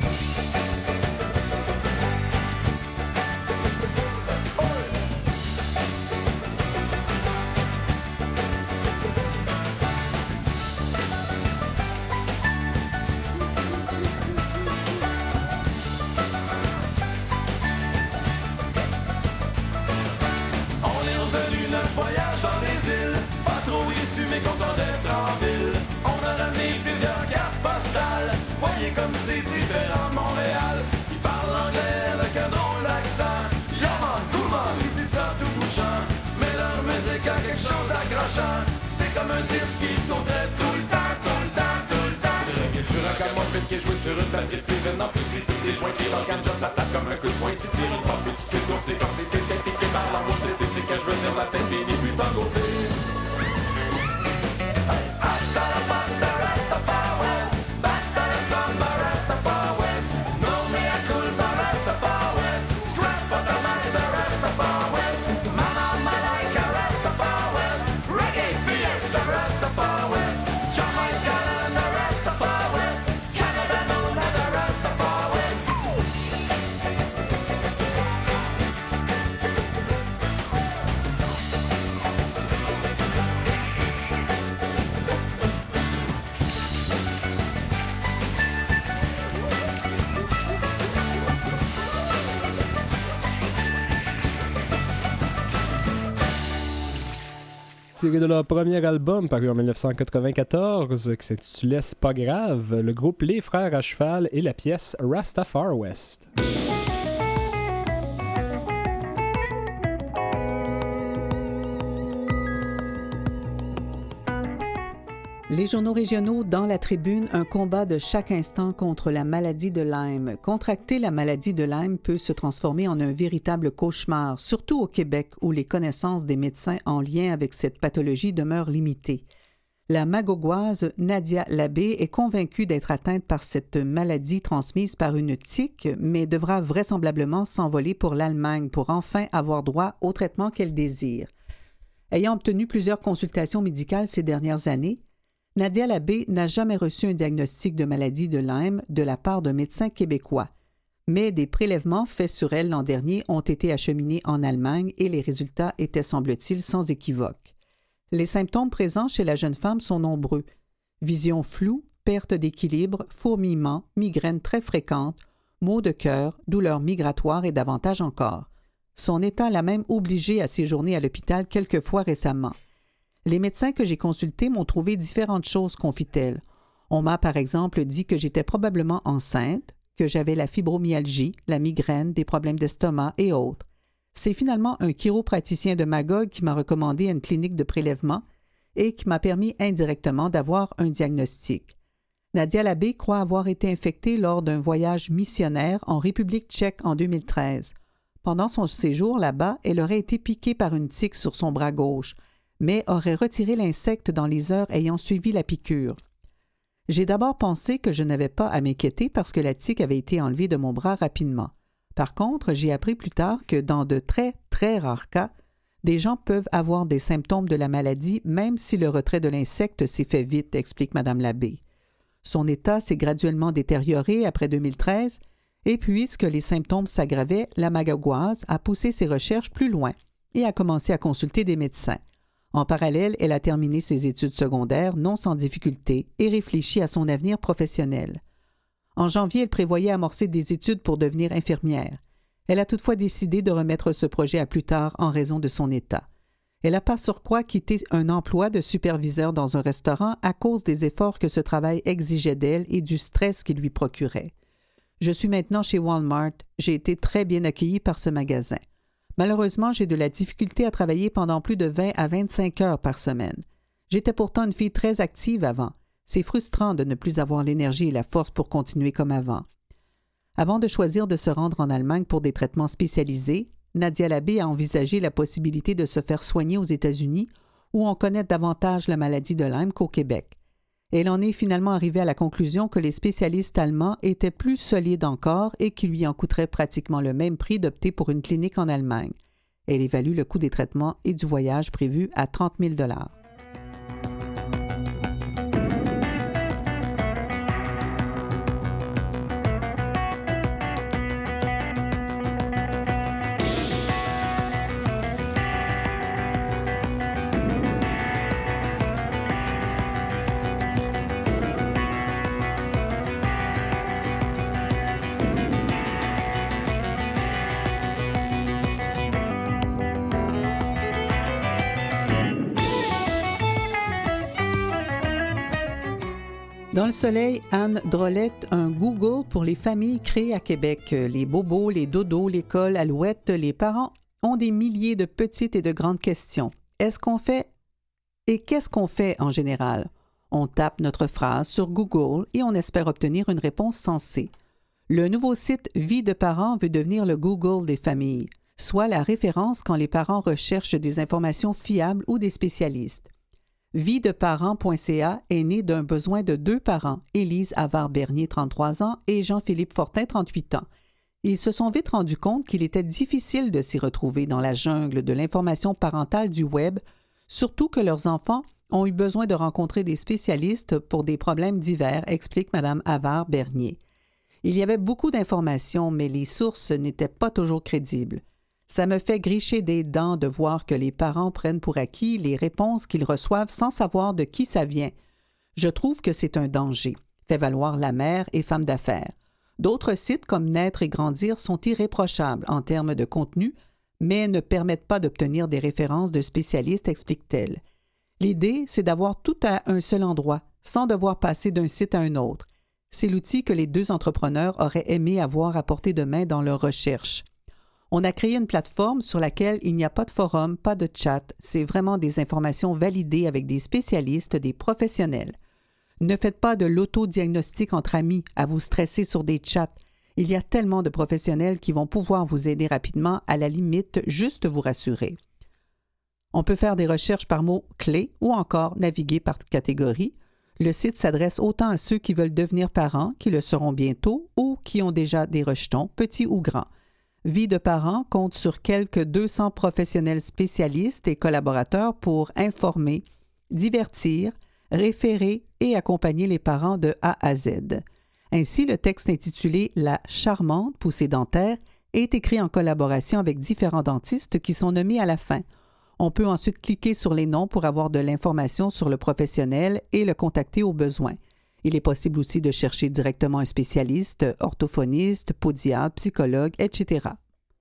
On est revenu notre voyage dans les îles, pas trop issu mais content d'être en ville. On a ramené plusieurs cartes postales, voyez comme c'est différent Montréal. Ils parlent anglais avec un drôle d'accent, Yaman, Gourmand, ils disent ça tout bouchant, mais leur musique a quelque chose d'accrochant. C'est comme un disque qui sauterait tout le temps, tout le temps, tout le temps. Reggae, tu racontes moi vite qui est joué sur une batterie de cuisine. En plus si tout est joint, puis l'organe just s'attaque comme un coup de poing. Tu tires une pompe et tu te c'est comme si c'était piqué par la moitié. C'est que je veux dire la tête bénie, puis t'en côté. Hasta la pasta, Rastafari, basta la samba, Rastafari, no mea culpa, Rastafari, scrap Master Rastafari, Mama Malaika Rastafari, Reggae Fiesta Rastafari, Jamaica na Rastafari, Canada no nada Rastafari. Tiré de leur premier album paru en 1994 qui s'intitulait C'est pas grave, le groupe Les Frères à Cheval et la pièce Rastafari West. Les journaux régionaux dans la tribune, un combat de chaque instant contre la maladie de Lyme. Contracter la maladie de Lyme peut se transformer en un véritable cauchemar, surtout au Québec où les connaissances des médecins en lien avec cette pathologie demeurent limitées. La Magaugoise Nadia Labbé est convaincue d'être atteinte par cette maladie transmise par une tique, mais devra vraisemblablement s'envoler pour l'Allemagne pour enfin avoir droit au traitement qu'elle désire. Ayant obtenu plusieurs consultations médicales ces dernières années, Nadia Labbé n'a jamais reçu un diagnostic de maladie de Lyme de la part d'un médecin québécois. Mais des prélèvements faits sur elle l'an dernier ont été acheminés en Allemagne et les résultats étaient, semble-t-il, sans équivoque. Les symptômes présents chez la jeune femme sont nombreux. Vision floue, perte d'équilibre, fourmillement, migraines très fréquentes, maux de cœur, douleurs migratoires et davantage encore. Son état l'a même obligée à séjourner à l'hôpital quelques fois récemment. Les médecins que j'ai consultés m'ont trouvé différentes choses, confie-t-elle. On m'a par exemple dit que j'étais probablement enceinte, que j'avais la fibromyalgie, la migraine, des problèmes d'estomac et autres. C'est finalement un chiropraticien de Magog qui m'a recommandé une clinique de prélèvement et qui m'a permis indirectement d'avoir un diagnostic. Nadia Labbé croit avoir été infectée lors d'un voyage missionnaire en République tchèque en 2013. Pendant son séjour là-bas, elle aurait été piquée par une tique sur son bras gauche, mais aurait retiré l'insecte dans les heures ayant suivi la piqûre. J'ai d'abord pensé que je n'avais pas à m'inquiéter parce que la tique avait été enlevée de mon bras rapidement. Par contre, j'ai appris plus tard que dans de très, très rares cas, des gens peuvent avoir des symptômes de la maladie même si le retrait de l'insecte s'est fait vite, explique Mme Labbé. Son état s'est graduellement détérioré après 2013 et puisque les symptômes s'aggravaient, la Magaugoise a poussé ses recherches plus loin et a commencé à consulter des médecins. En parallèle, elle a terminé ses études secondaires, non sans difficulté, et réfléchit à son avenir professionnel. En janvier, elle prévoyait amorcer des études pour devenir infirmière. Elle a toutefois décidé de remettre ce projet à plus tard en raison de son état. Elle a par surcroît quitté un emploi de superviseur dans un restaurant à cause des efforts que ce travail exigeait d'elle et du stress qu'il lui procurait. « Je suis maintenant chez Walmart. J'ai été très bien accueillie par ce magasin. Malheureusement, j'ai de la difficulté à travailler pendant plus de 20 à 25 heures par semaine. J'étais pourtant une fille très active avant. C'est frustrant de ne plus avoir l'énergie et la force pour continuer comme avant. Avant de choisir de se rendre en Allemagne pour des traitements spécialisés, Nadia Labbé a envisagé la possibilité de se faire soigner aux États-Unis où on connaît davantage la maladie de Lyme qu'au Québec. Elle en est finalement arrivée à la conclusion que les spécialistes allemands étaient plus solides encore et qu'il lui en coûterait pratiquement le même prix d'opter pour une clinique en Allemagne. Elle évalue le coût des traitements et du voyage prévu à 30 000 $. Dans le soleil, Anne Drolet, un Google pour les familles créé à Québec. Les bobos, les dodos, l'école, Alouette, les parents ont des milliers de petites et de grandes questions. Est-ce qu'on fait et qu'est-ce qu'on fait en général? On tape notre phrase sur Google et on espère obtenir une réponse sensée. Le nouveau site Vie de parents veut devenir le Google des familles, soit la référence quand les parents recherchent des informations fiables ou des spécialistes. Videparents.ca est né d'un besoin de 2 parents, Élise Havard-Bernier, 33 ans, et Jean-Philippe Fortin, 38 ans. Ils se sont vite rendus compte qu'il était difficile de s'y retrouver dans la jungle de l'information parentale du Web, surtout que leurs enfants ont eu besoin de rencontrer des spécialistes pour des problèmes divers, explique Mme Havard-Bernier. Il y avait beaucoup d'informations, mais les sources n'étaient pas toujours crédibles. Ça me fait gricher des dents de voir que les parents prennent pour acquis les réponses qu'ils reçoivent sans savoir de qui ça vient. Je trouve que c'est un danger, fait valoir la mère et femme d'affaires. D'autres sites comme Naître et Grandir sont irréprochables en termes de contenu, mais ne permettent pas d'obtenir des références de spécialistes, explique-t-elle. L'idée, c'est d'avoir tout à un seul endroit, sans devoir passer d'un site à un autre. C'est l'outil que les 2 entrepreneurs auraient aimé avoir à portée de main dans leurs recherches. On a créé une plateforme sur laquelle il n'y a pas de forum, pas de chat. C'est vraiment des informations validées avec des spécialistes, des professionnels. Ne faites pas de l'autodiagnostic entre amis à vous stresser sur des chats. Il y a tellement de professionnels qui vont pouvoir vous aider rapidement, à la limite, juste vous rassurer. On peut faire des recherches par mots-clés ou encore naviguer par catégorie. Le site s'adresse autant à ceux qui veulent devenir parents, qui le seront bientôt, ou qui ont déjà des rejetons, petits ou grands. Vie de parents compte sur quelques 200 professionnels spécialistes et collaborateurs pour informer, divertir, référer et accompagner les parents de A à Z. Ainsi, le texte intitulé « La charmante poussée dentaire » est écrit en collaboration avec différents dentistes qui sont nommés à la fin. On peut ensuite cliquer sur les noms pour avoir de l'information sur le professionnel et le contacter au besoin. Il est possible aussi de chercher directement un spécialiste, orthophoniste, podiatre, psychologue, etc.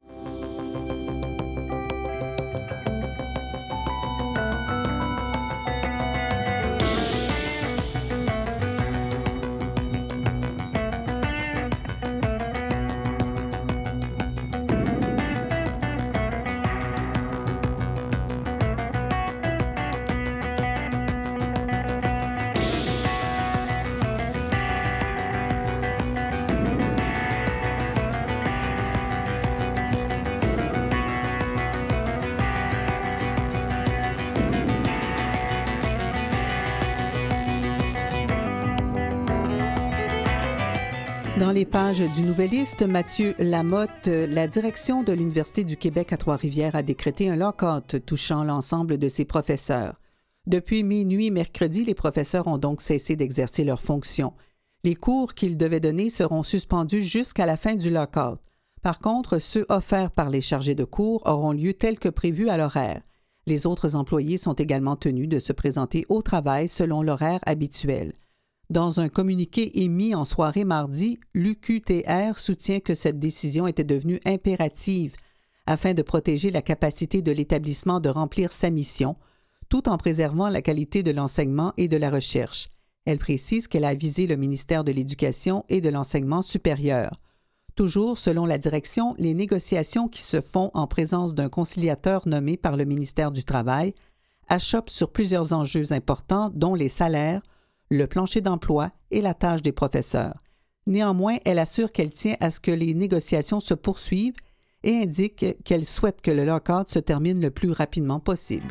Dans les pages du Nouvelliste, Mathieu Lamotte, la direction de l'Université du Québec à Trois-Rivières a décrété un lock-out touchant l'ensemble de ses professeurs. Depuis minuit mercredi, les professeurs ont donc cessé d'exercer leurs fonctions. Les cours qu'ils devaient donner seront suspendus jusqu'à la fin du lock-out. Par contre, ceux offerts par les chargés de cours auront lieu tels que prévus à l'horaire. Les autres employés sont également tenus de se présenter au travail selon l'horaire habituel. Dans un communiqué émis en soirée mardi, l'UQTR soutient que cette décision était devenue impérative afin de protéger la capacité de l'établissement de remplir sa mission, tout en préservant la qualité de l'enseignement et de la recherche. Elle précise qu'elle a avisé le ministère de l'Éducation et de l'Enseignement supérieur. Toujours selon la direction, les négociations qui se font en présence d'un conciliateur nommé par le ministère du Travail achoppent sur plusieurs enjeux importants, dont les salaires, le plancher d'emploi et la tâche des professeurs. Néanmoins, elle assure qu'elle tient à ce que les négociations se poursuivent et indique qu'elle souhaite que le lock-out se termine le plus rapidement possible.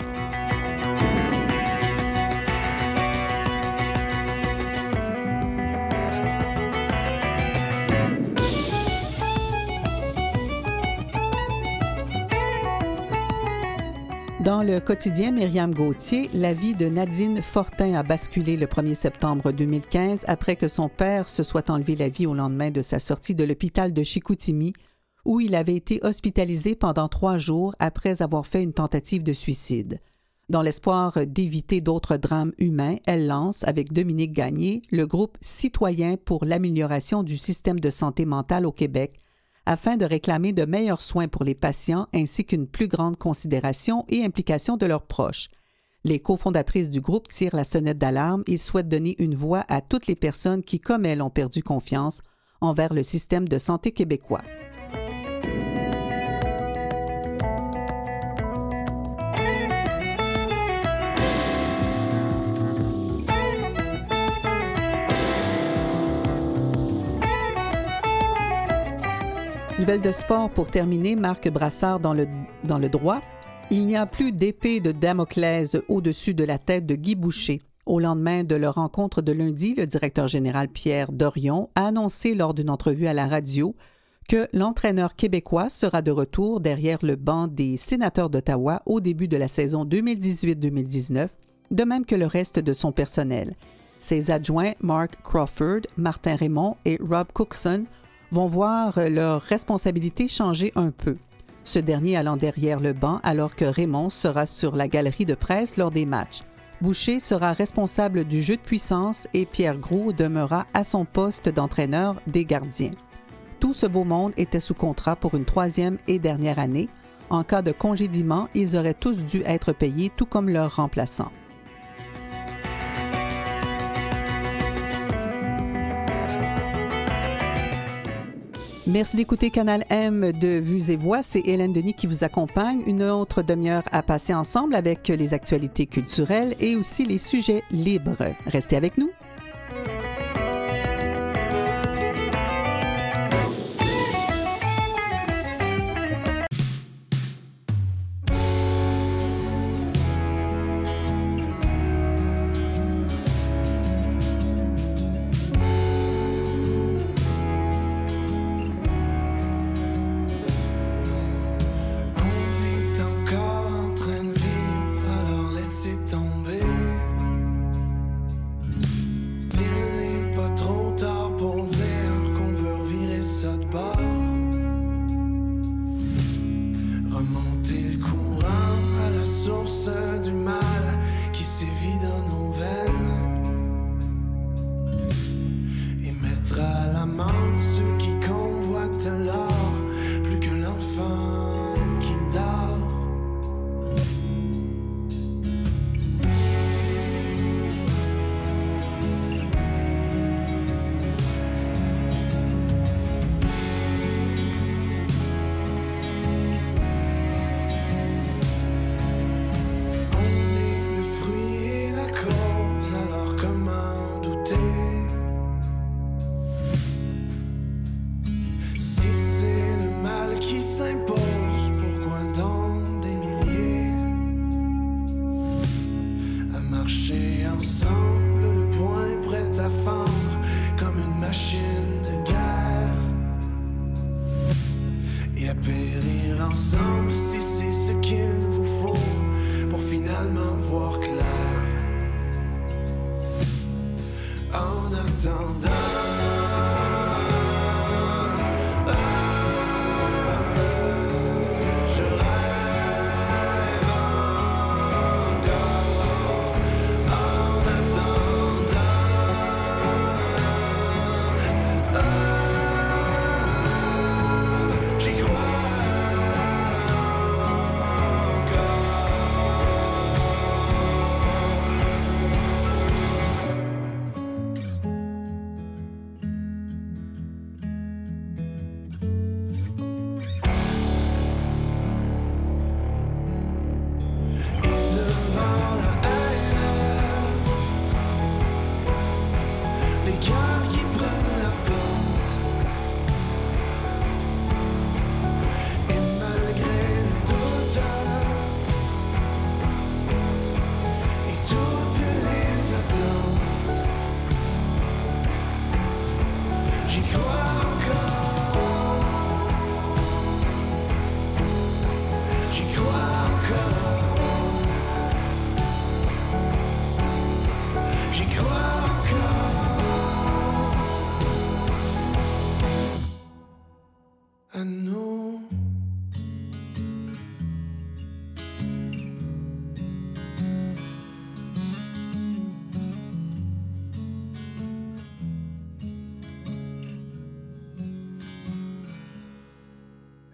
Dans le quotidien Myriam Gauthier, la vie de Nadine Fortin a basculé le 1er septembre 2015 après que son père se soit enlevé la vie au lendemain de sa sortie de l'hôpital de Chicoutimi, où il avait été hospitalisé pendant 3 jours après avoir fait une tentative de suicide. Dans l'espoir d'éviter d'autres drames humains, elle lance, avec Dominique Gagné, le groupe Citoyens pour l'amélioration du système de santé mentale au Québec, afin de réclamer de meilleurs soins pour les patients ainsi qu'une plus grande considération et implication de leurs proches. Les cofondatrices du groupe tirent la sonnette d'alarme et souhaitent donner une voix à toutes les personnes qui, comme elles, ont perdu confiance envers le système de santé québécois. Nouvelle de sport pour terminer, Marc Brassard dans le droit. Il n'y a plus d'épée de Damoclès au-dessus de la tête de Guy Boucher. Au lendemain de leur rencontre de lundi, le directeur général Pierre Dorion a annoncé lors d'une entrevue à la radio que l'entraîneur québécois sera de retour derrière le banc des sénateurs d'Ottawa au début de la saison 2018-2019, de même que le reste de son personnel. Ses adjoints Mark Crawford, Martin Raymond et Rob Cookson vont voir leurs responsabilités changer un peu. Ce dernier allant derrière le banc alors que Raymond sera sur la galerie de presse lors des matchs. Boucher sera responsable du jeu de puissance et Pierre Groulx demeurera à son poste d'entraîneur des gardiens. Tout ce beau monde était sous contrat pour une 3e et dernière année. En cas de congédiement, ils auraient tous dû être payés, tout comme leurs remplaçants. Merci d'écouter Canal M de Vues et Voix. C'est Hélène Denis qui vous accompagne. Une autre demi-heure à passer ensemble avec les actualités culturelles et aussi les sujets libres. Restez avec nous.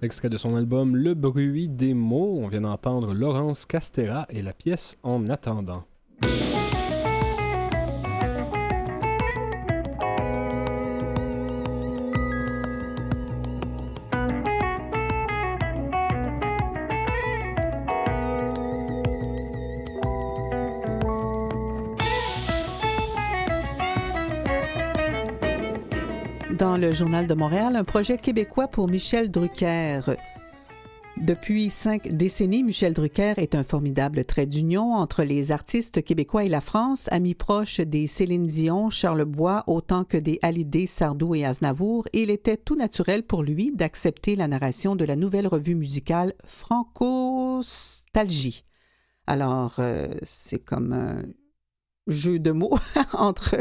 Extrait de son album Le bruit des mots, on vient d'entendre Laurence Castera et la pièce En attendant. Dans le Journal de Montréal, un projet québécois pour Michel Drucker. Depuis 5 décennies, Michel Drucker est un formidable trait d'union entre les artistes québécois et la France, ami proche des Céline Dion, Charles Bois, autant que des Hallyday, Sardou et Aznavour. Il était tout naturel pour lui d'accepter la narration de la nouvelle revue musicale Francostalgie. Alors, c'est comme un jeu de mots entre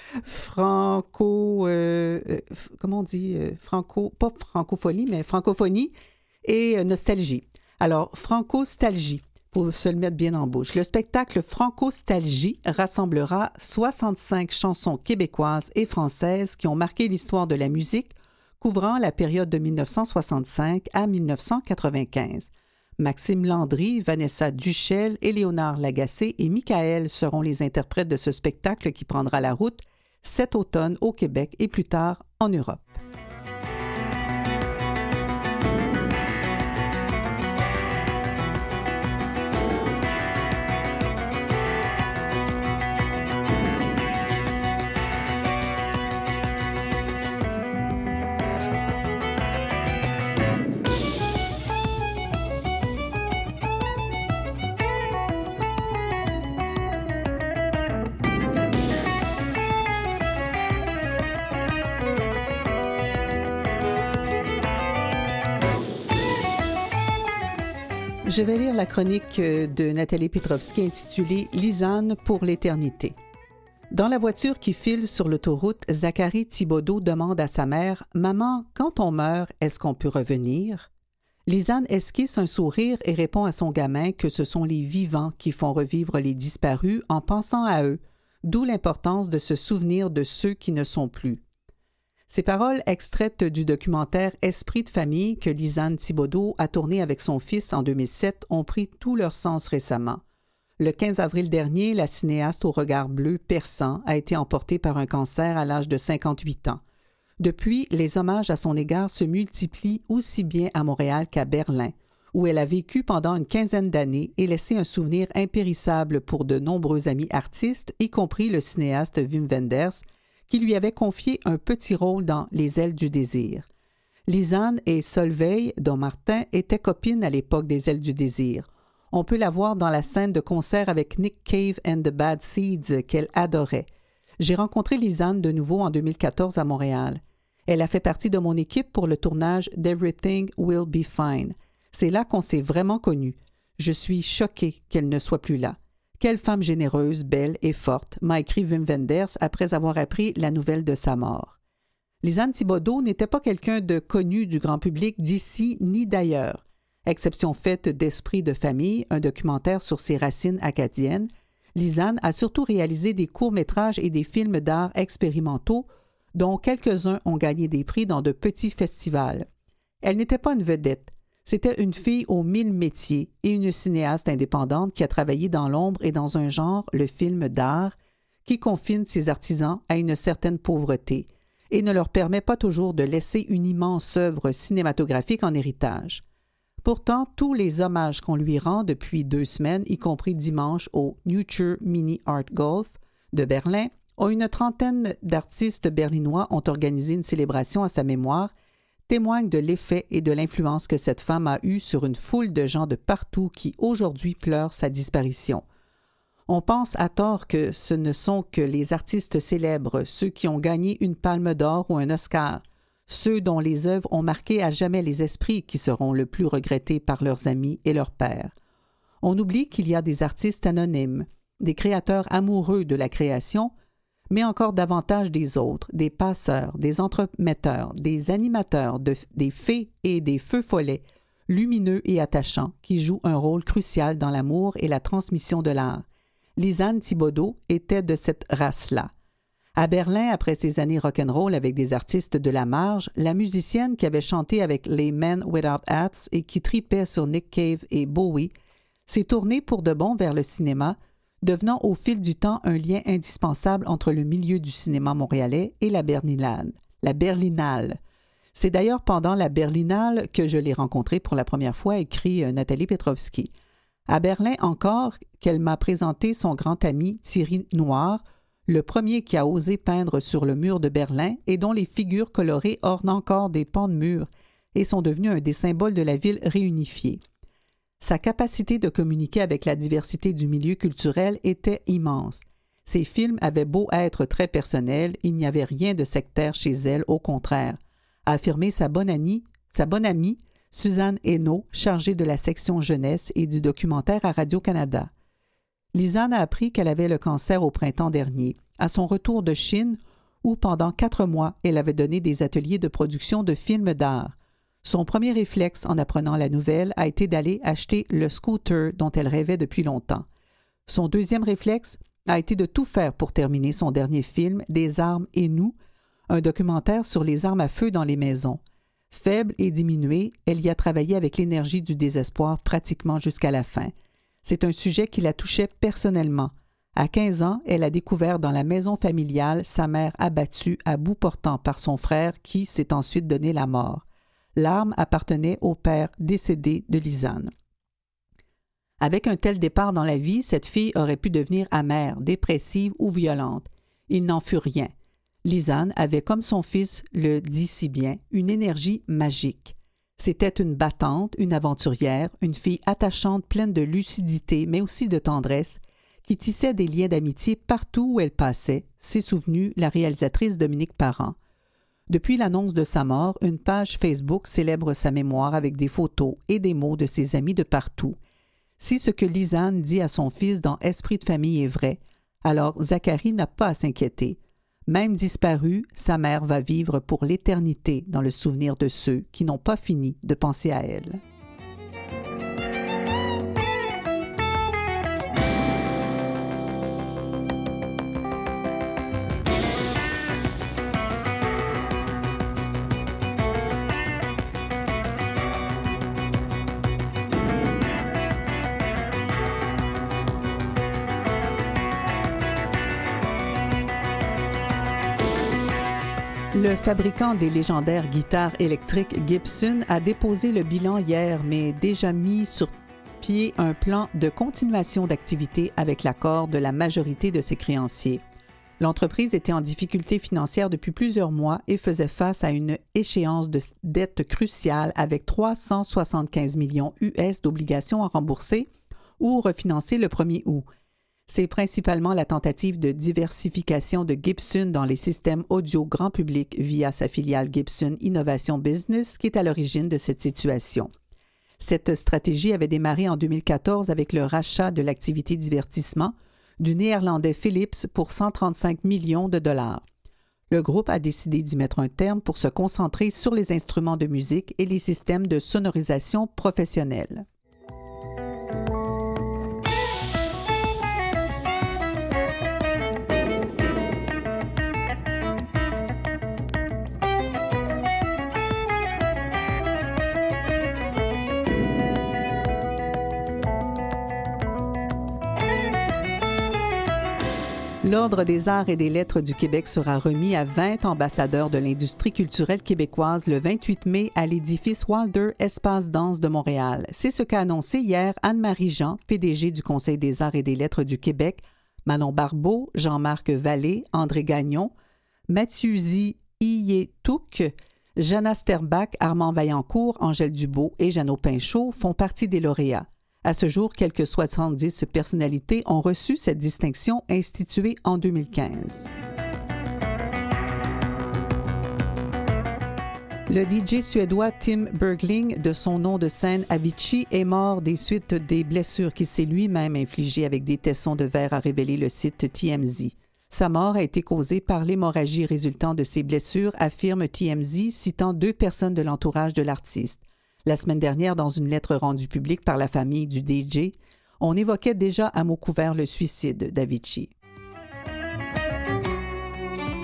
pas francophonie, mais francophonie et nostalgie. Alors, Francostalgie, pour se le mettre bien en bouche. Le spectacle Francostalgie rassemblera 65 chansons québécoises et françaises qui ont marqué l'histoire de la musique, couvrant la période de 1965 à 1995. Maxime Landry, Vanessa Duchel, Éléonore Lagacé et Michael seront les interprètes de ce spectacle qui prendra la route cet automne au Québec et plus tard en Europe. Je vais lire la chronique de Nathalie Petrovski intitulée « Lisanne pour l'éternité ». Dans la voiture qui file sur l'autoroute, Zachary Thibodeau demande à sa mère « Maman, quand on meurt, est-ce qu'on peut revenir ?» Lisanne esquisse un sourire et répond à son gamin que ce sont les vivants qui font revivre les disparus en pensant à eux, d'où l'importance de se souvenir de ceux qui ne sont plus. Ces paroles extraites du documentaire Esprit de famille que Lisanne Thibodeau a tourné avec son fils en 2007 ont pris tout leur sens récemment. Le 15 avril dernier, la cinéaste au regard bleu perçant a été emportée par un cancer à l'âge de 58 ans. Depuis, les hommages à son égard se multiplient aussi bien à Montréal qu'à Berlin, où elle a vécu pendant une quinzaine d'années et laissé un souvenir impérissable pour de nombreux amis artistes, y compris le cinéaste Wim Wenders, qui lui avait confié un petit rôle dans Les ailes du désir. Lisanne et Solveig Dommartin étaient copines à l'époque des ailes du désir. On peut la voir dans la scène de concert avec Nick Cave and the Bad Seeds qu'elle adorait. J'ai rencontré Lisanne de nouveau en 2014 à Montréal. Elle a fait partie de mon équipe pour le tournage d'Everything Will Be Fine. C'est là qu'on s'est vraiment connus. Je suis choquée qu'elle ne soit plus là. Quelle femme généreuse, belle et forte, m'a écrit Wim Wenders après avoir appris la nouvelle de sa mort. Lisanne Thibodeau n'était pas quelqu'un de connu du grand public d'ici ni d'ailleurs. Exception faite d'Esprit de famille, un documentaire sur ses racines acadiennes, Lisanne a surtout réalisé des courts-métrages et des films d'art expérimentaux, dont quelques-uns ont gagné des prix dans de petits festivals. Elle n'était pas une vedette. C'était une fille aux 1000 métiers et une cinéaste indépendante qui a travaillé dans l'ombre et dans un genre, le film d'art, qui confine ses artisans à une certaine pauvreté et ne leur permet pas toujours de laisser une immense œuvre cinématographique en héritage. Pourtant, tous les hommages qu'on lui rend depuis 2 semaines, y compris dimanche au Future Mini Art Golf de Berlin, où une trentaine d'artistes berlinois ont organisé une célébration à sa mémoire, témoigne de l'effet et de l'influence que cette femme a eue sur une foule de gens de partout qui aujourd'hui pleurent sa disparition. On pense à tort que ce ne sont que les artistes célèbres, ceux qui ont gagné une Palme d'Or ou un Oscar, ceux dont les œuvres ont marqué à jamais les esprits qui seront le plus regrettés par leurs amis et leurs pairs. On oublie qu'il y a des artistes anonymes, des créateurs amoureux de la création, mais encore davantage des autres, des passeurs, des entremetteurs, des animateurs, des fées et des feux follets, lumineux et attachants, qui jouent un rôle crucial dans l'amour et la transmission de l'art. Lisanne Thibodeau était de cette race-là. À Berlin, après ses années rock'n'roll avec des artistes de la marge, la musicienne qui avait chanté avec les Men Without Hats et qui tripait sur Nick Cave et Bowie s'est tournée pour de bon vers le cinéma, devenant au fil du temps un lien indispensable entre le milieu du cinéma montréalais et la Berlinale. C'est d'ailleurs pendant la Berlinale que je l'ai rencontrée pour la première fois, écrit Nathalie Petrovski. À Berlin encore, qu'elle m'a présenté son grand ami Thierry Noir, le premier qui a osé peindre sur le mur de Berlin et dont les figures colorées ornent encore des pans de murs et sont devenues un des symboles de la ville réunifiée. Sa capacité de communiquer avec la diversité du milieu culturel était immense. Ses films avaient beau être très personnels, il n'y avait rien de sectaire chez elle, au contraire, a affirmé sa bonne amie Suzanne Hainaut, chargée de la section jeunesse et du documentaire à Radio-Canada. Lisanne a appris qu'elle avait le cancer au printemps dernier, à son retour de Chine, où pendant 4 mois, elle avait donné des ateliers de production de films d'art. Son premier réflexe en apprenant la nouvelle a été d'aller acheter le scooter dont elle rêvait depuis longtemps. Son deuxième réflexe a été de tout faire pour terminer son dernier film, Des armes et nous, un documentaire sur les armes à feu dans les maisons. Faible et diminuée, elle y a travaillé avec l'énergie du désespoir pratiquement jusqu'à la fin. C'est un sujet qui la touchait personnellement. À 15 ans, elle a découvert dans la maison familiale sa mère abattue à bout portant par son frère qui s'est ensuite donné la mort. L'arme appartenait au père décédé de Lisanne. Avec un tel départ dans la vie, cette fille aurait pu devenir amère, dépressive ou violente. Il n'en fut rien. Lisanne avait, comme son fils le dit si bien, une énergie magique. C'était une battante, une aventurière, une fille attachante pleine de lucidité, mais aussi de tendresse, qui tissait des liens d'amitié partout où elle passait, s'est souvenue la réalisatrice Dominique Parent. Depuis l'annonce de sa mort, une page Facebook célèbre sa mémoire avec des photos et des mots de ses amis de partout. Si ce que Lisanne dit à son fils dans Esprit de famille est vrai, alors Zacharie n'a pas à s'inquiéter. Même disparue, sa mère va vivre pour l'éternité dans le souvenir de ceux qui n'ont pas fini de penser à elle. Le fabricant des légendaires guitares électriques Gibson a déposé le bilan hier, mais déjà mis sur pied un plan de continuation d'activité avec l'accord de la majorité de ses créanciers. L'entreprise était en difficulté financière depuis plusieurs mois et faisait face à une échéance de dette cruciale avec 375 millions US d'obligations à rembourser ou refinancer le 1er août. C'est principalement la tentative de diversification de Gibson dans les systèmes audio grand public via sa filiale Gibson Innovation Business qui est à l'origine de cette situation. Cette stratégie avait démarré en 2014 avec le rachat de l'activité divertissement du néerlandais Philips pour 135 millions de dollars. Le groupe a décidé d'y mettre un terme pour se concentrer sur les instruments de musique et les systèmes de sonorisation professionnels. L'Ordre des arts et des lettres du Québec sera remis à 20 ambassadeurs de l'industrie culturelle québécoise le 28 mai à l'édifice Wilder Espace Danse de Montréal. C'est ce qu'a annoncé hier Anne-Marie Jean, PDG du Conseil des arts et des lettres du Québec, Manon Barbeau, Jean-Marc Vallée, André Gagnon, Mathieu Iyetouk, Jana Sterbach, Armand Vaillancourt, Angèle Dubois et Jeannot Pinchot font partie des lauréats. À ce jour, quelques 70 personnalités ont reçu cette distinction instituée en 2015. Le DJ suédois Tim Bergling, de son nom de scène Avicii, est mort des suites des blessures qu'il s'est lui-même infligées avec des tessons de verre, a révélé le site TMZ. Sa mort a été causée par l'hémorragie résultant de ses blessures, affirme TMZ, citant 2 personnes de l'entourage de l'artiste. La semaine dernière, dans une lettre rendue publique par la famille du DJ, on évoquait déjà à mots couverts le suicide d'Avicii.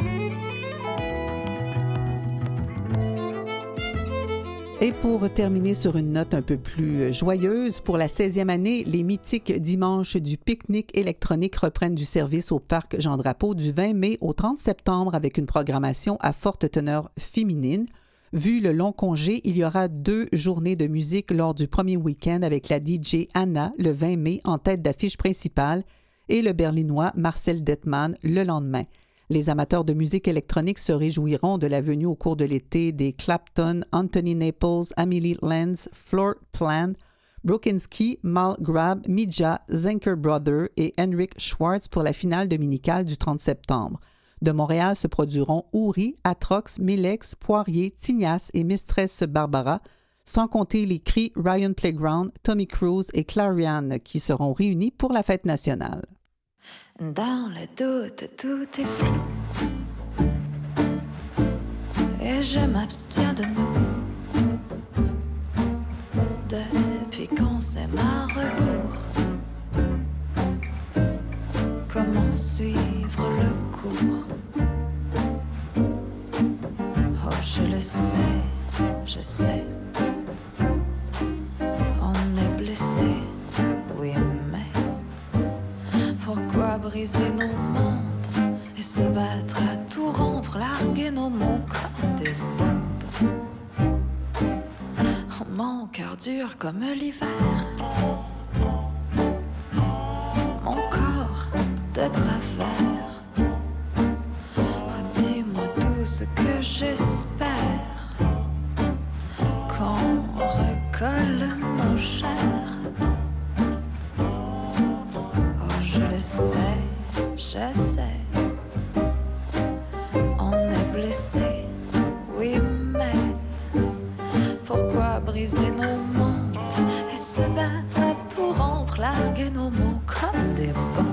Et pour terminer sur une note un peu plus joyeuse, pour la 16e année, les mythiques dimanches du pique-nique électronique reprennent du service au Parc Jean-Drapeau du 20 mai au 30 septembre avec une programmation à forte teneur féminine. Vu le long congé, il y aura 2 journées de musique lors du premier week-end avec la DJ Anna le 20 mai en tête d'affiche principale et le Berlinois Marcel Detman le lendemain. Les amateurs de musique électronique se réjouiront de la venue au cours de l'été des Clapton, Anthony Naples, Amelie Lenz, Floor Plan, Brokinski, Mal Grab, Mija, Zenker Brother et Henrik Schwartz pour la finale dominicale du 30 septembre. De Montréal se produiront Ouri, Atrox, Milex, Poirier, Tignas et Mistress Barbara, sans compter les cris Ryan Playground, Tommy Cruise et Clarion qui seront réunis pour la fête nationale. Dans le doute, tout est flou. Et je m'abstiens de nous. Depuis qu'on s'aime à rebours. Comment suivre le cours? Oh, je le sais, je sais. On est blessé, oui, mais pourquoi briser nos mondes et se battre à tout rompre, larguer nos mots comme des bombes? Oh, mon cœur dur comme l'hiver, mon corps de travers. Oh, dis-moi tout ce que j'espère, qu'on recolle nos chairs. Je sais, on est blessé, oui, mais pourquoi briser nos mondes et se battre à tout rompre, larguer nos mots comme des bombes?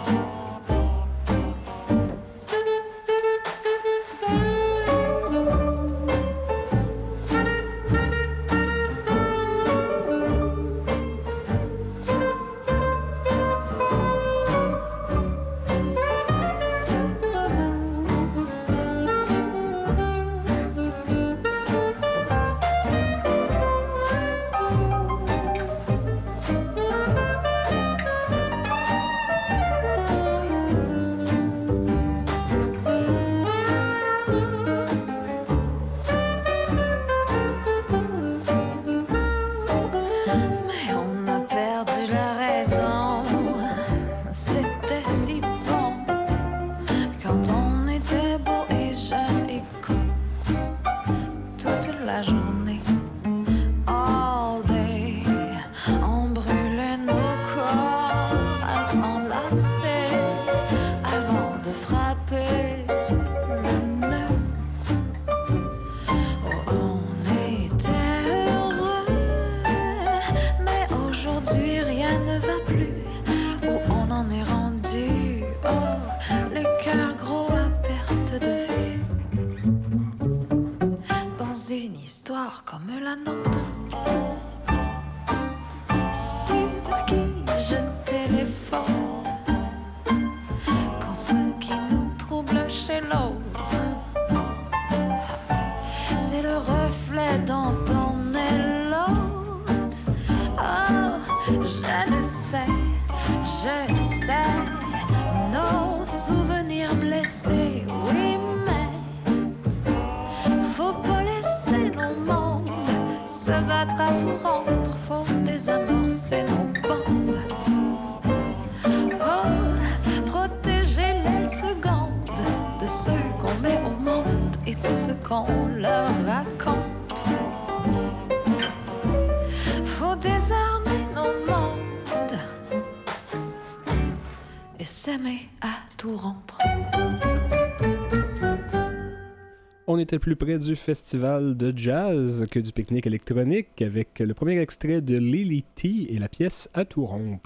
On était plus près du festival de jazz que du pique-nique électronique avec le premier extrait de Lily T et la pièce À tout rompre.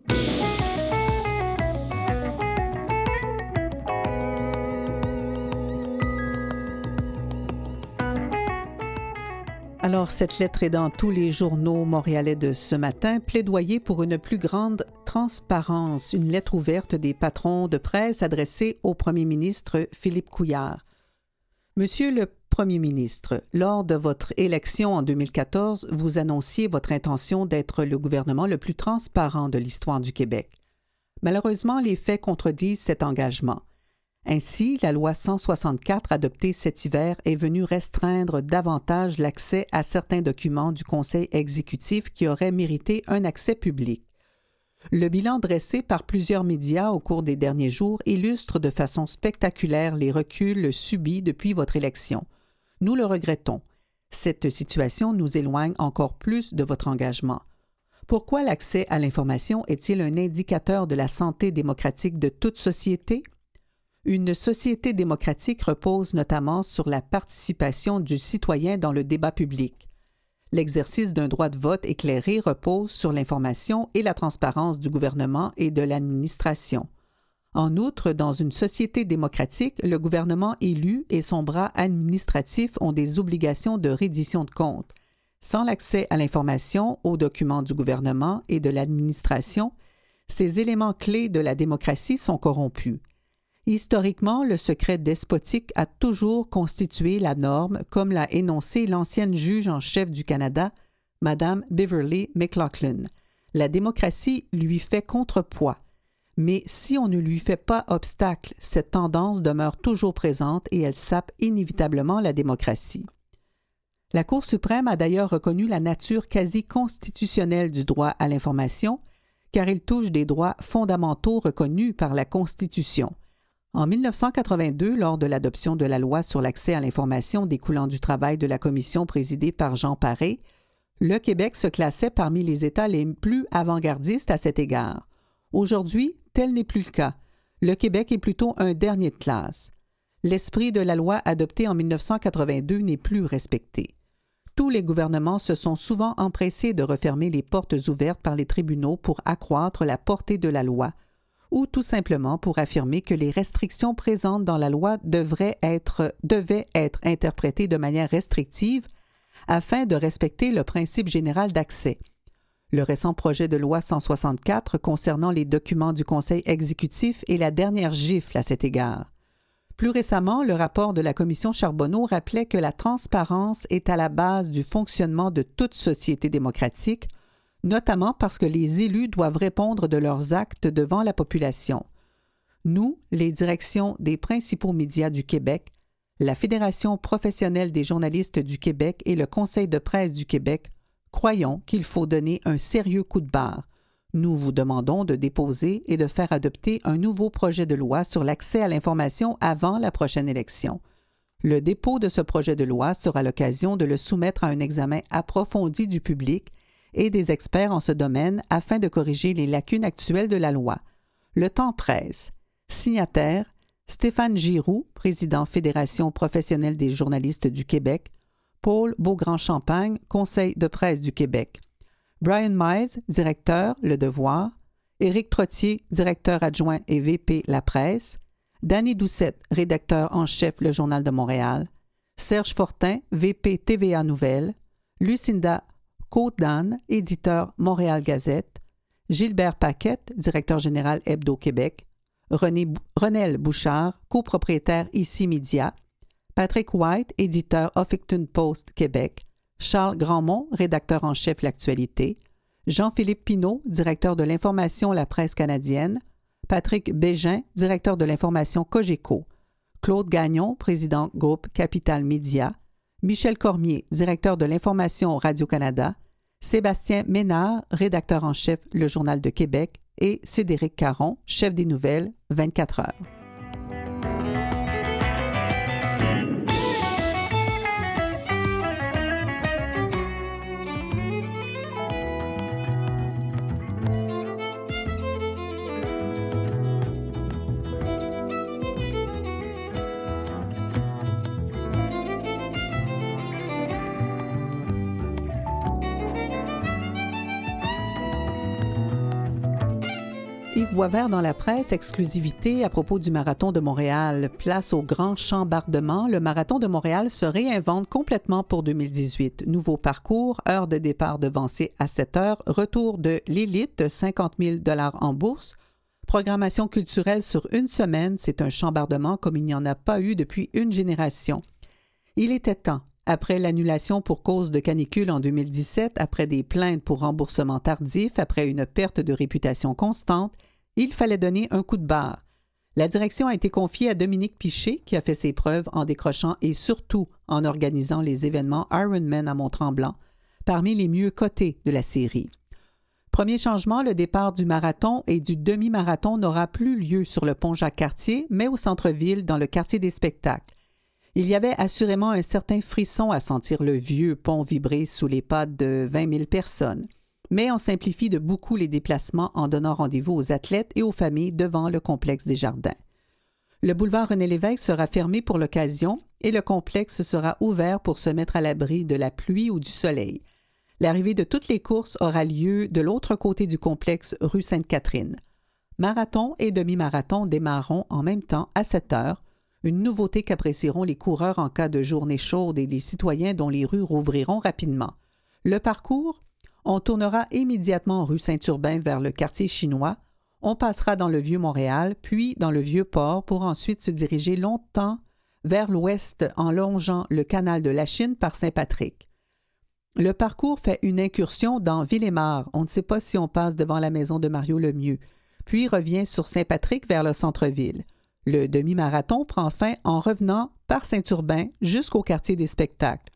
Alors, cette lettre est dans tous les journaux montréalais de ce matin. Plaidoyer pour une plus grande transparence. Une lettre ouverte des patrons de presse adressée au premier ministre Philippe Couillard. Monsieur le premier ministre. Lors de votre élection en 2014, vous annonciez votre intention d'être le gouvernement le plus transparent de l'histoire du Québec. Malheureusement, les faits contredisent cet engagement. Ainsi, la loi 164 adoptée cet hiver est venue restreindre davantage l'accès à certains documents du Conseil exécutif qui auraient mérité un accès public. Le bilan dressé par plusieurs médias au cours des derniers jours illustre de façon spectaculaire les reculs subis depuis votre élection. Nous le regrettons. Cette situation nous éloigne encore plus de votre engagement. Pourquoi l'accès à l'information est-il un indicateur de la santé démocratique de toute société? Une société démocratique repose notamment sur la participation du citoyen dans le débat public. L'exercice d'un droit de vote éclairé repose sur l'information et la transparence du gouvernement et de l'administration. En outre, dans une société démocratique, le gouvernement élu et son bras administratif ont des obligations de reddition de comptes. Sans l'accès à l'information, aux documents du gouvernement et de l'administration, ces éléments clés de la démocratie sont corrompus. Historiquement, le secret despotique a toujours constitué la norme, comme l'a énoncé l'ancienne juge en chef du Canada, Mme Beverly McLaughlin. La démocratie lui fait contrepoids. Mais si on ne lui fait pas obstacle, cette tendance demeure toujours présente et elle sape inévitablement la démocratie. La Cour suprême a d'ailleurs reconnu la nature quasi constitutionnelle du droit à l'information, car il touche des droits fondamentaux reconnus par la Constitution. En 1982, lors de l'adoption de la loi sur l'accès à l'information découlant du travail de la commission présidée par Jean Paré, le Québec se classait parmi les États les plus avant-gardistes à cet égard. Aujourd'hui, tel n'est plus le cas. Le Québec est plutôt un dernier de classe. L'esprit de la loi adoptée en 1982 n'est plus respecté. Tous les gouvernements se sont souvent empressés de refermer les portes ouvertes par les tribunaux pour accroître la portée de la loi, ou tout simplement pour affirmer que les restrictions présentes dans la loi devaient être interprétées de manière restrictive afin de respecter le principe général d'accès. Le récent projet de loi 164 concernant les documents du Conseil exécutif est la dernière gifle à cet égard. Plus récemment, le rapport de la commission Charbonneau rappelait que la transparence est à la base du fonctionnement de toute société démocratique, notamment parce que les élus doivent répondre de leurs actes devant la population. Nous, les directions des principaux médias du Québec, la Fédération professionnelle des journalistes du Québec et le Conseil de presse du Québec, croyons qu'il faut donner un sérieux coup de barre. Nous vous demandons de déposer et de faire adopter un nouveau projet de loi sur l'accès à l'information avant la prochaine élection. Le dépôt de ce projet de loi sera l'occasion de le soumettre à un examen approfondi du public et des experts en ce domaine afin de corriger les lacunes actuelles de la loi. Le temps presse. Signataires, Stéphane Giroux, président Fédération professionnelle des journalistes du Québec, Paul Beaugrand-Champagne, Conseil de presse du Québec, Brian Mize, directeur Le Devoir, Éric Trottier, directeur adjoint et VP La Presse, Danny Doucette, rédacteur en chef Le Journal de Montréal, Serge Fortin, VP TVA Nouvelles, Lucinda Côte-d'Anne, éditeur Montréal Gazette, Gilbert Paquette, directeur général Hebdo-Québec, Renel Bouchard, copropriétaire Ici Média, Patrick White, éditeur Huffington Post Québec, Charles Grandmont, rédacteur en chef L'Actualité, Jean-Philippe Pinault, directeur de l'information La Presse canadienne, Patrick Bégin, directeur de l'information Cogeco, Claude Gagnon, président groupe Capital Média, Michel Cormier, directeur de l'information Radio-Canada, Sébastien Ménard, rédacteur en chef Le Journal de Québec, et Cédric Caron, chef des nouvelles 24 heures. Yves Boisvert dans la presse, exclusivité à propos du Marathon de Montréal. Place au grand chambardement, le Marathon de Montréal se réinvente complètement pour 2018. Nouveau parcours, heure de départ devancée à 7 heures, retour de l'élite, 50 000 $ en bourse. Programmation culturelle sur une semaine, c'est un chambardement comme il n'y en a pas eu depuis une génération. Il était temps. Après l'annulation pour cause de canicule en 2017, après des plaintes pour remboursement tardif, après une perte de réputation constante, il fallait donner un coup de barre. La direction a été confiée à Dominique Piché, qui a fait ses preuves en décrochant et surtout en organisant les événements Ironman à Mont-Tremblant, parmi les mieux cotés de la série. Premier changement, le départ du marathon et du demi-marathon n'aura plus lieu sur le pont Jacques-Cartier, mais au centre-ville, dans le quartier des spectacles. Il y avait assurément un certain frisson à sentir le vieux pont vibrer sous les pas de 20 000 personnes. Mais on simplifie de beaucoup les déplacements en donnant rendez-vous aux athlètes et aux familles devant le complexe des Jardins. Le boulevard René-Lévesque sera fermé pour l'occasion et le complexe sera ouvert pour se mettre à l'abri de la pluie ou du soleil. L'arrivée de toutes les courses aura lieu de l'autre côté du complexe rue Sainte-Catherine. Marathon et demi-marathon démarreront en même temps à 7 heures, une nouveauté qu'apprécieront les coureurs en cas de journée chaude et les citoyens dont les rues rouvriront rapidement. Le parcours, on tournera immédiatement rue Saint-Urbain vers le quartier chinois, on passera dans le Vieux-Montréal, puis dans le Vieux-Port pour ensuite se diriger longtemps vers l'ouest en longeant le canal de la Chine par Saint-Patrick. Le parcours fait une incursion dans Villemare, on ne sait pas si on passe devant la maison de Mario Lemieux, puis revient sur Saint-Patrick vers le centre-ville. Le demi-marathon prend fin en revenant par Saint-Urbain jusqu'au quartier des spectacles.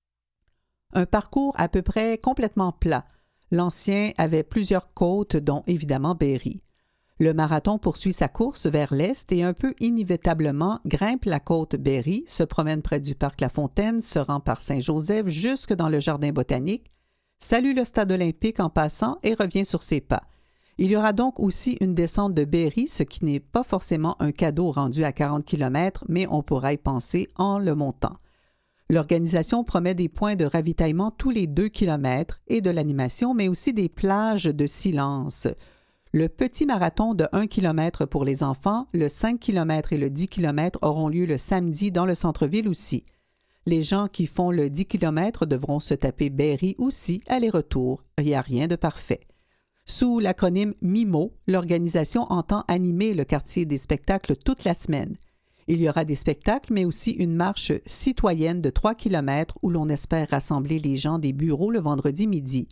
Un parcours à peu près complètement plat. L'ancien avait plusieurs côtes, dont évidemment Berry. Le marathon poursuit sa course vers l'est et un peu inévitablement grimpe la côte Berry, se promène près du parc La Fontaine, se rend par Saint-Joseph jusque dans le jardin botanique, salue le stade olympique en passant et revient sur ses pas. Il y aura donc aussi une descente de Berry, ce qui n'est pas forcément un cadeau rendu à 40 km, mais on pourra y penser en le montant. L'organisation promet des points de ravitaillement tous les 2 km et de l'animation, mais aussi des plages de silence. Le petit marathon de 1 km pour les enfants, le 5 km et le 10 km auront lieu le samedi dans le centre-ville aussi. Les gens qui font le 10 km devront se taper Berry aussi, aller-retour. Il n'y a rien de parfait. Sous l'acronyme MIMO, l'organisation entend animer le quartier des spectacles toute la semaine. Il y aura des spectacles, mais aussi une marche citoyenne de 3 km où l'on espère rassembler les gens des bureaux le vendredi midi.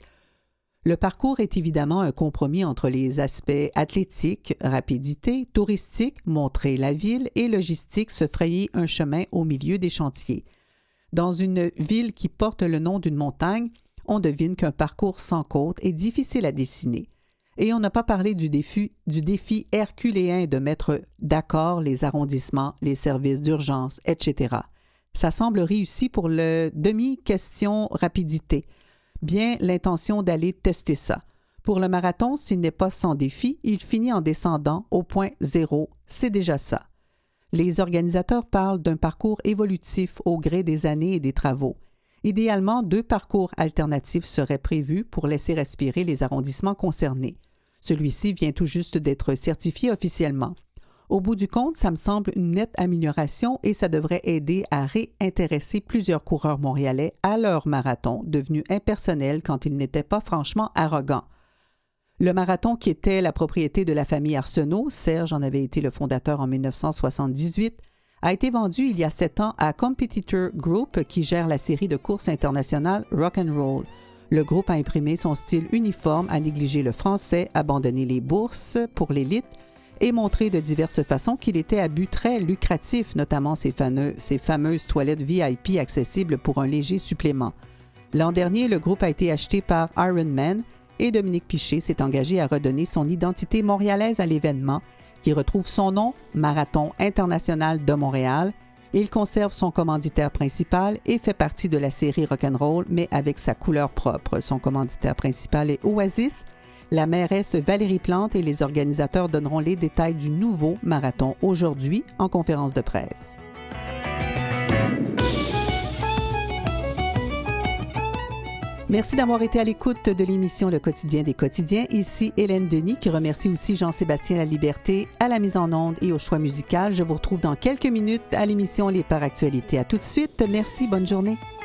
Le parcours est évidemment un compromis entre les aspects athlétiques, rapidité, touristique, montrer la ville et logistique, se frayer un chemin au milieu des chantiers. Dans une ville qui porte le nom d'une montagne, on devine qu'un parcours sans côte est difficile à dessiner. Et on n'a pas parlé du défi herculéen de mettre d'accord les arrondissements, les services d'urgence, etc. Ça semble réussi pour le demi-question rapidité. Bien l'intention d'aller tester ça. Pour le marathon, s'il n'est pas sans défi, il finit en descendant au point zéro. C'est déjà ça. Les organisateurs parlent d'un parcours évolutif au gré des années et des travaux. Idéalement, 2 parcours alternatifs seraient prévus pour laisser respirer les arrondissements concernés. Celui-ci vient tout juste d'être certifié officiellement. Au bout du compte, ça me semble une nette amélioration et ça devrait aider à réintéresser plusieurs coureurs montréalais à leur marathon, devenu impersonnel quand ils n'étaient pas franchement arrogants. Le marathon qui était la propriété de la famille Arsenault, Serge en avait été le fondateur en 1978, a été vendu il y a 7 ans à Competitor Group qui gère la série de courses internationales Rock'n'Roll. Le groupe a imprimé son style uniforme, a négligé le français, abandonné les bourses pour l'élite et montré de diverses façons qu'il était à but très lucratif, notamment ses fameuses toilettes VIP accessibles pour un léger supplément. L'an dernier, le groupe a été acheté par Ironman et Dominique Piché s'est engagé à redonner son identité montréalaise à l'événement qui retrouve son nom, Marathon international de Montréal. Il conserve son commanditaire principal et fait partie de la série Rock'n'Roll, mais avec sa couleur propre. Son commanditaire principal est Oasis. La mairesse Valérie Plante et les organisateurs donneront les détails du nouveau marathon aujourd'hui en conférence de presse. Merci d'avoir été à l'écoute de l'émission Le Quotidien des quotidiens. Ici Hélène Denis qui remercie aussi Jean-Sébastien Laliberté à la mise en onde et au choix musical. Je vous retrouve dans quelques minutes à l'émission Les Par Actualités. À tout de suite. Merci. Bonne journée.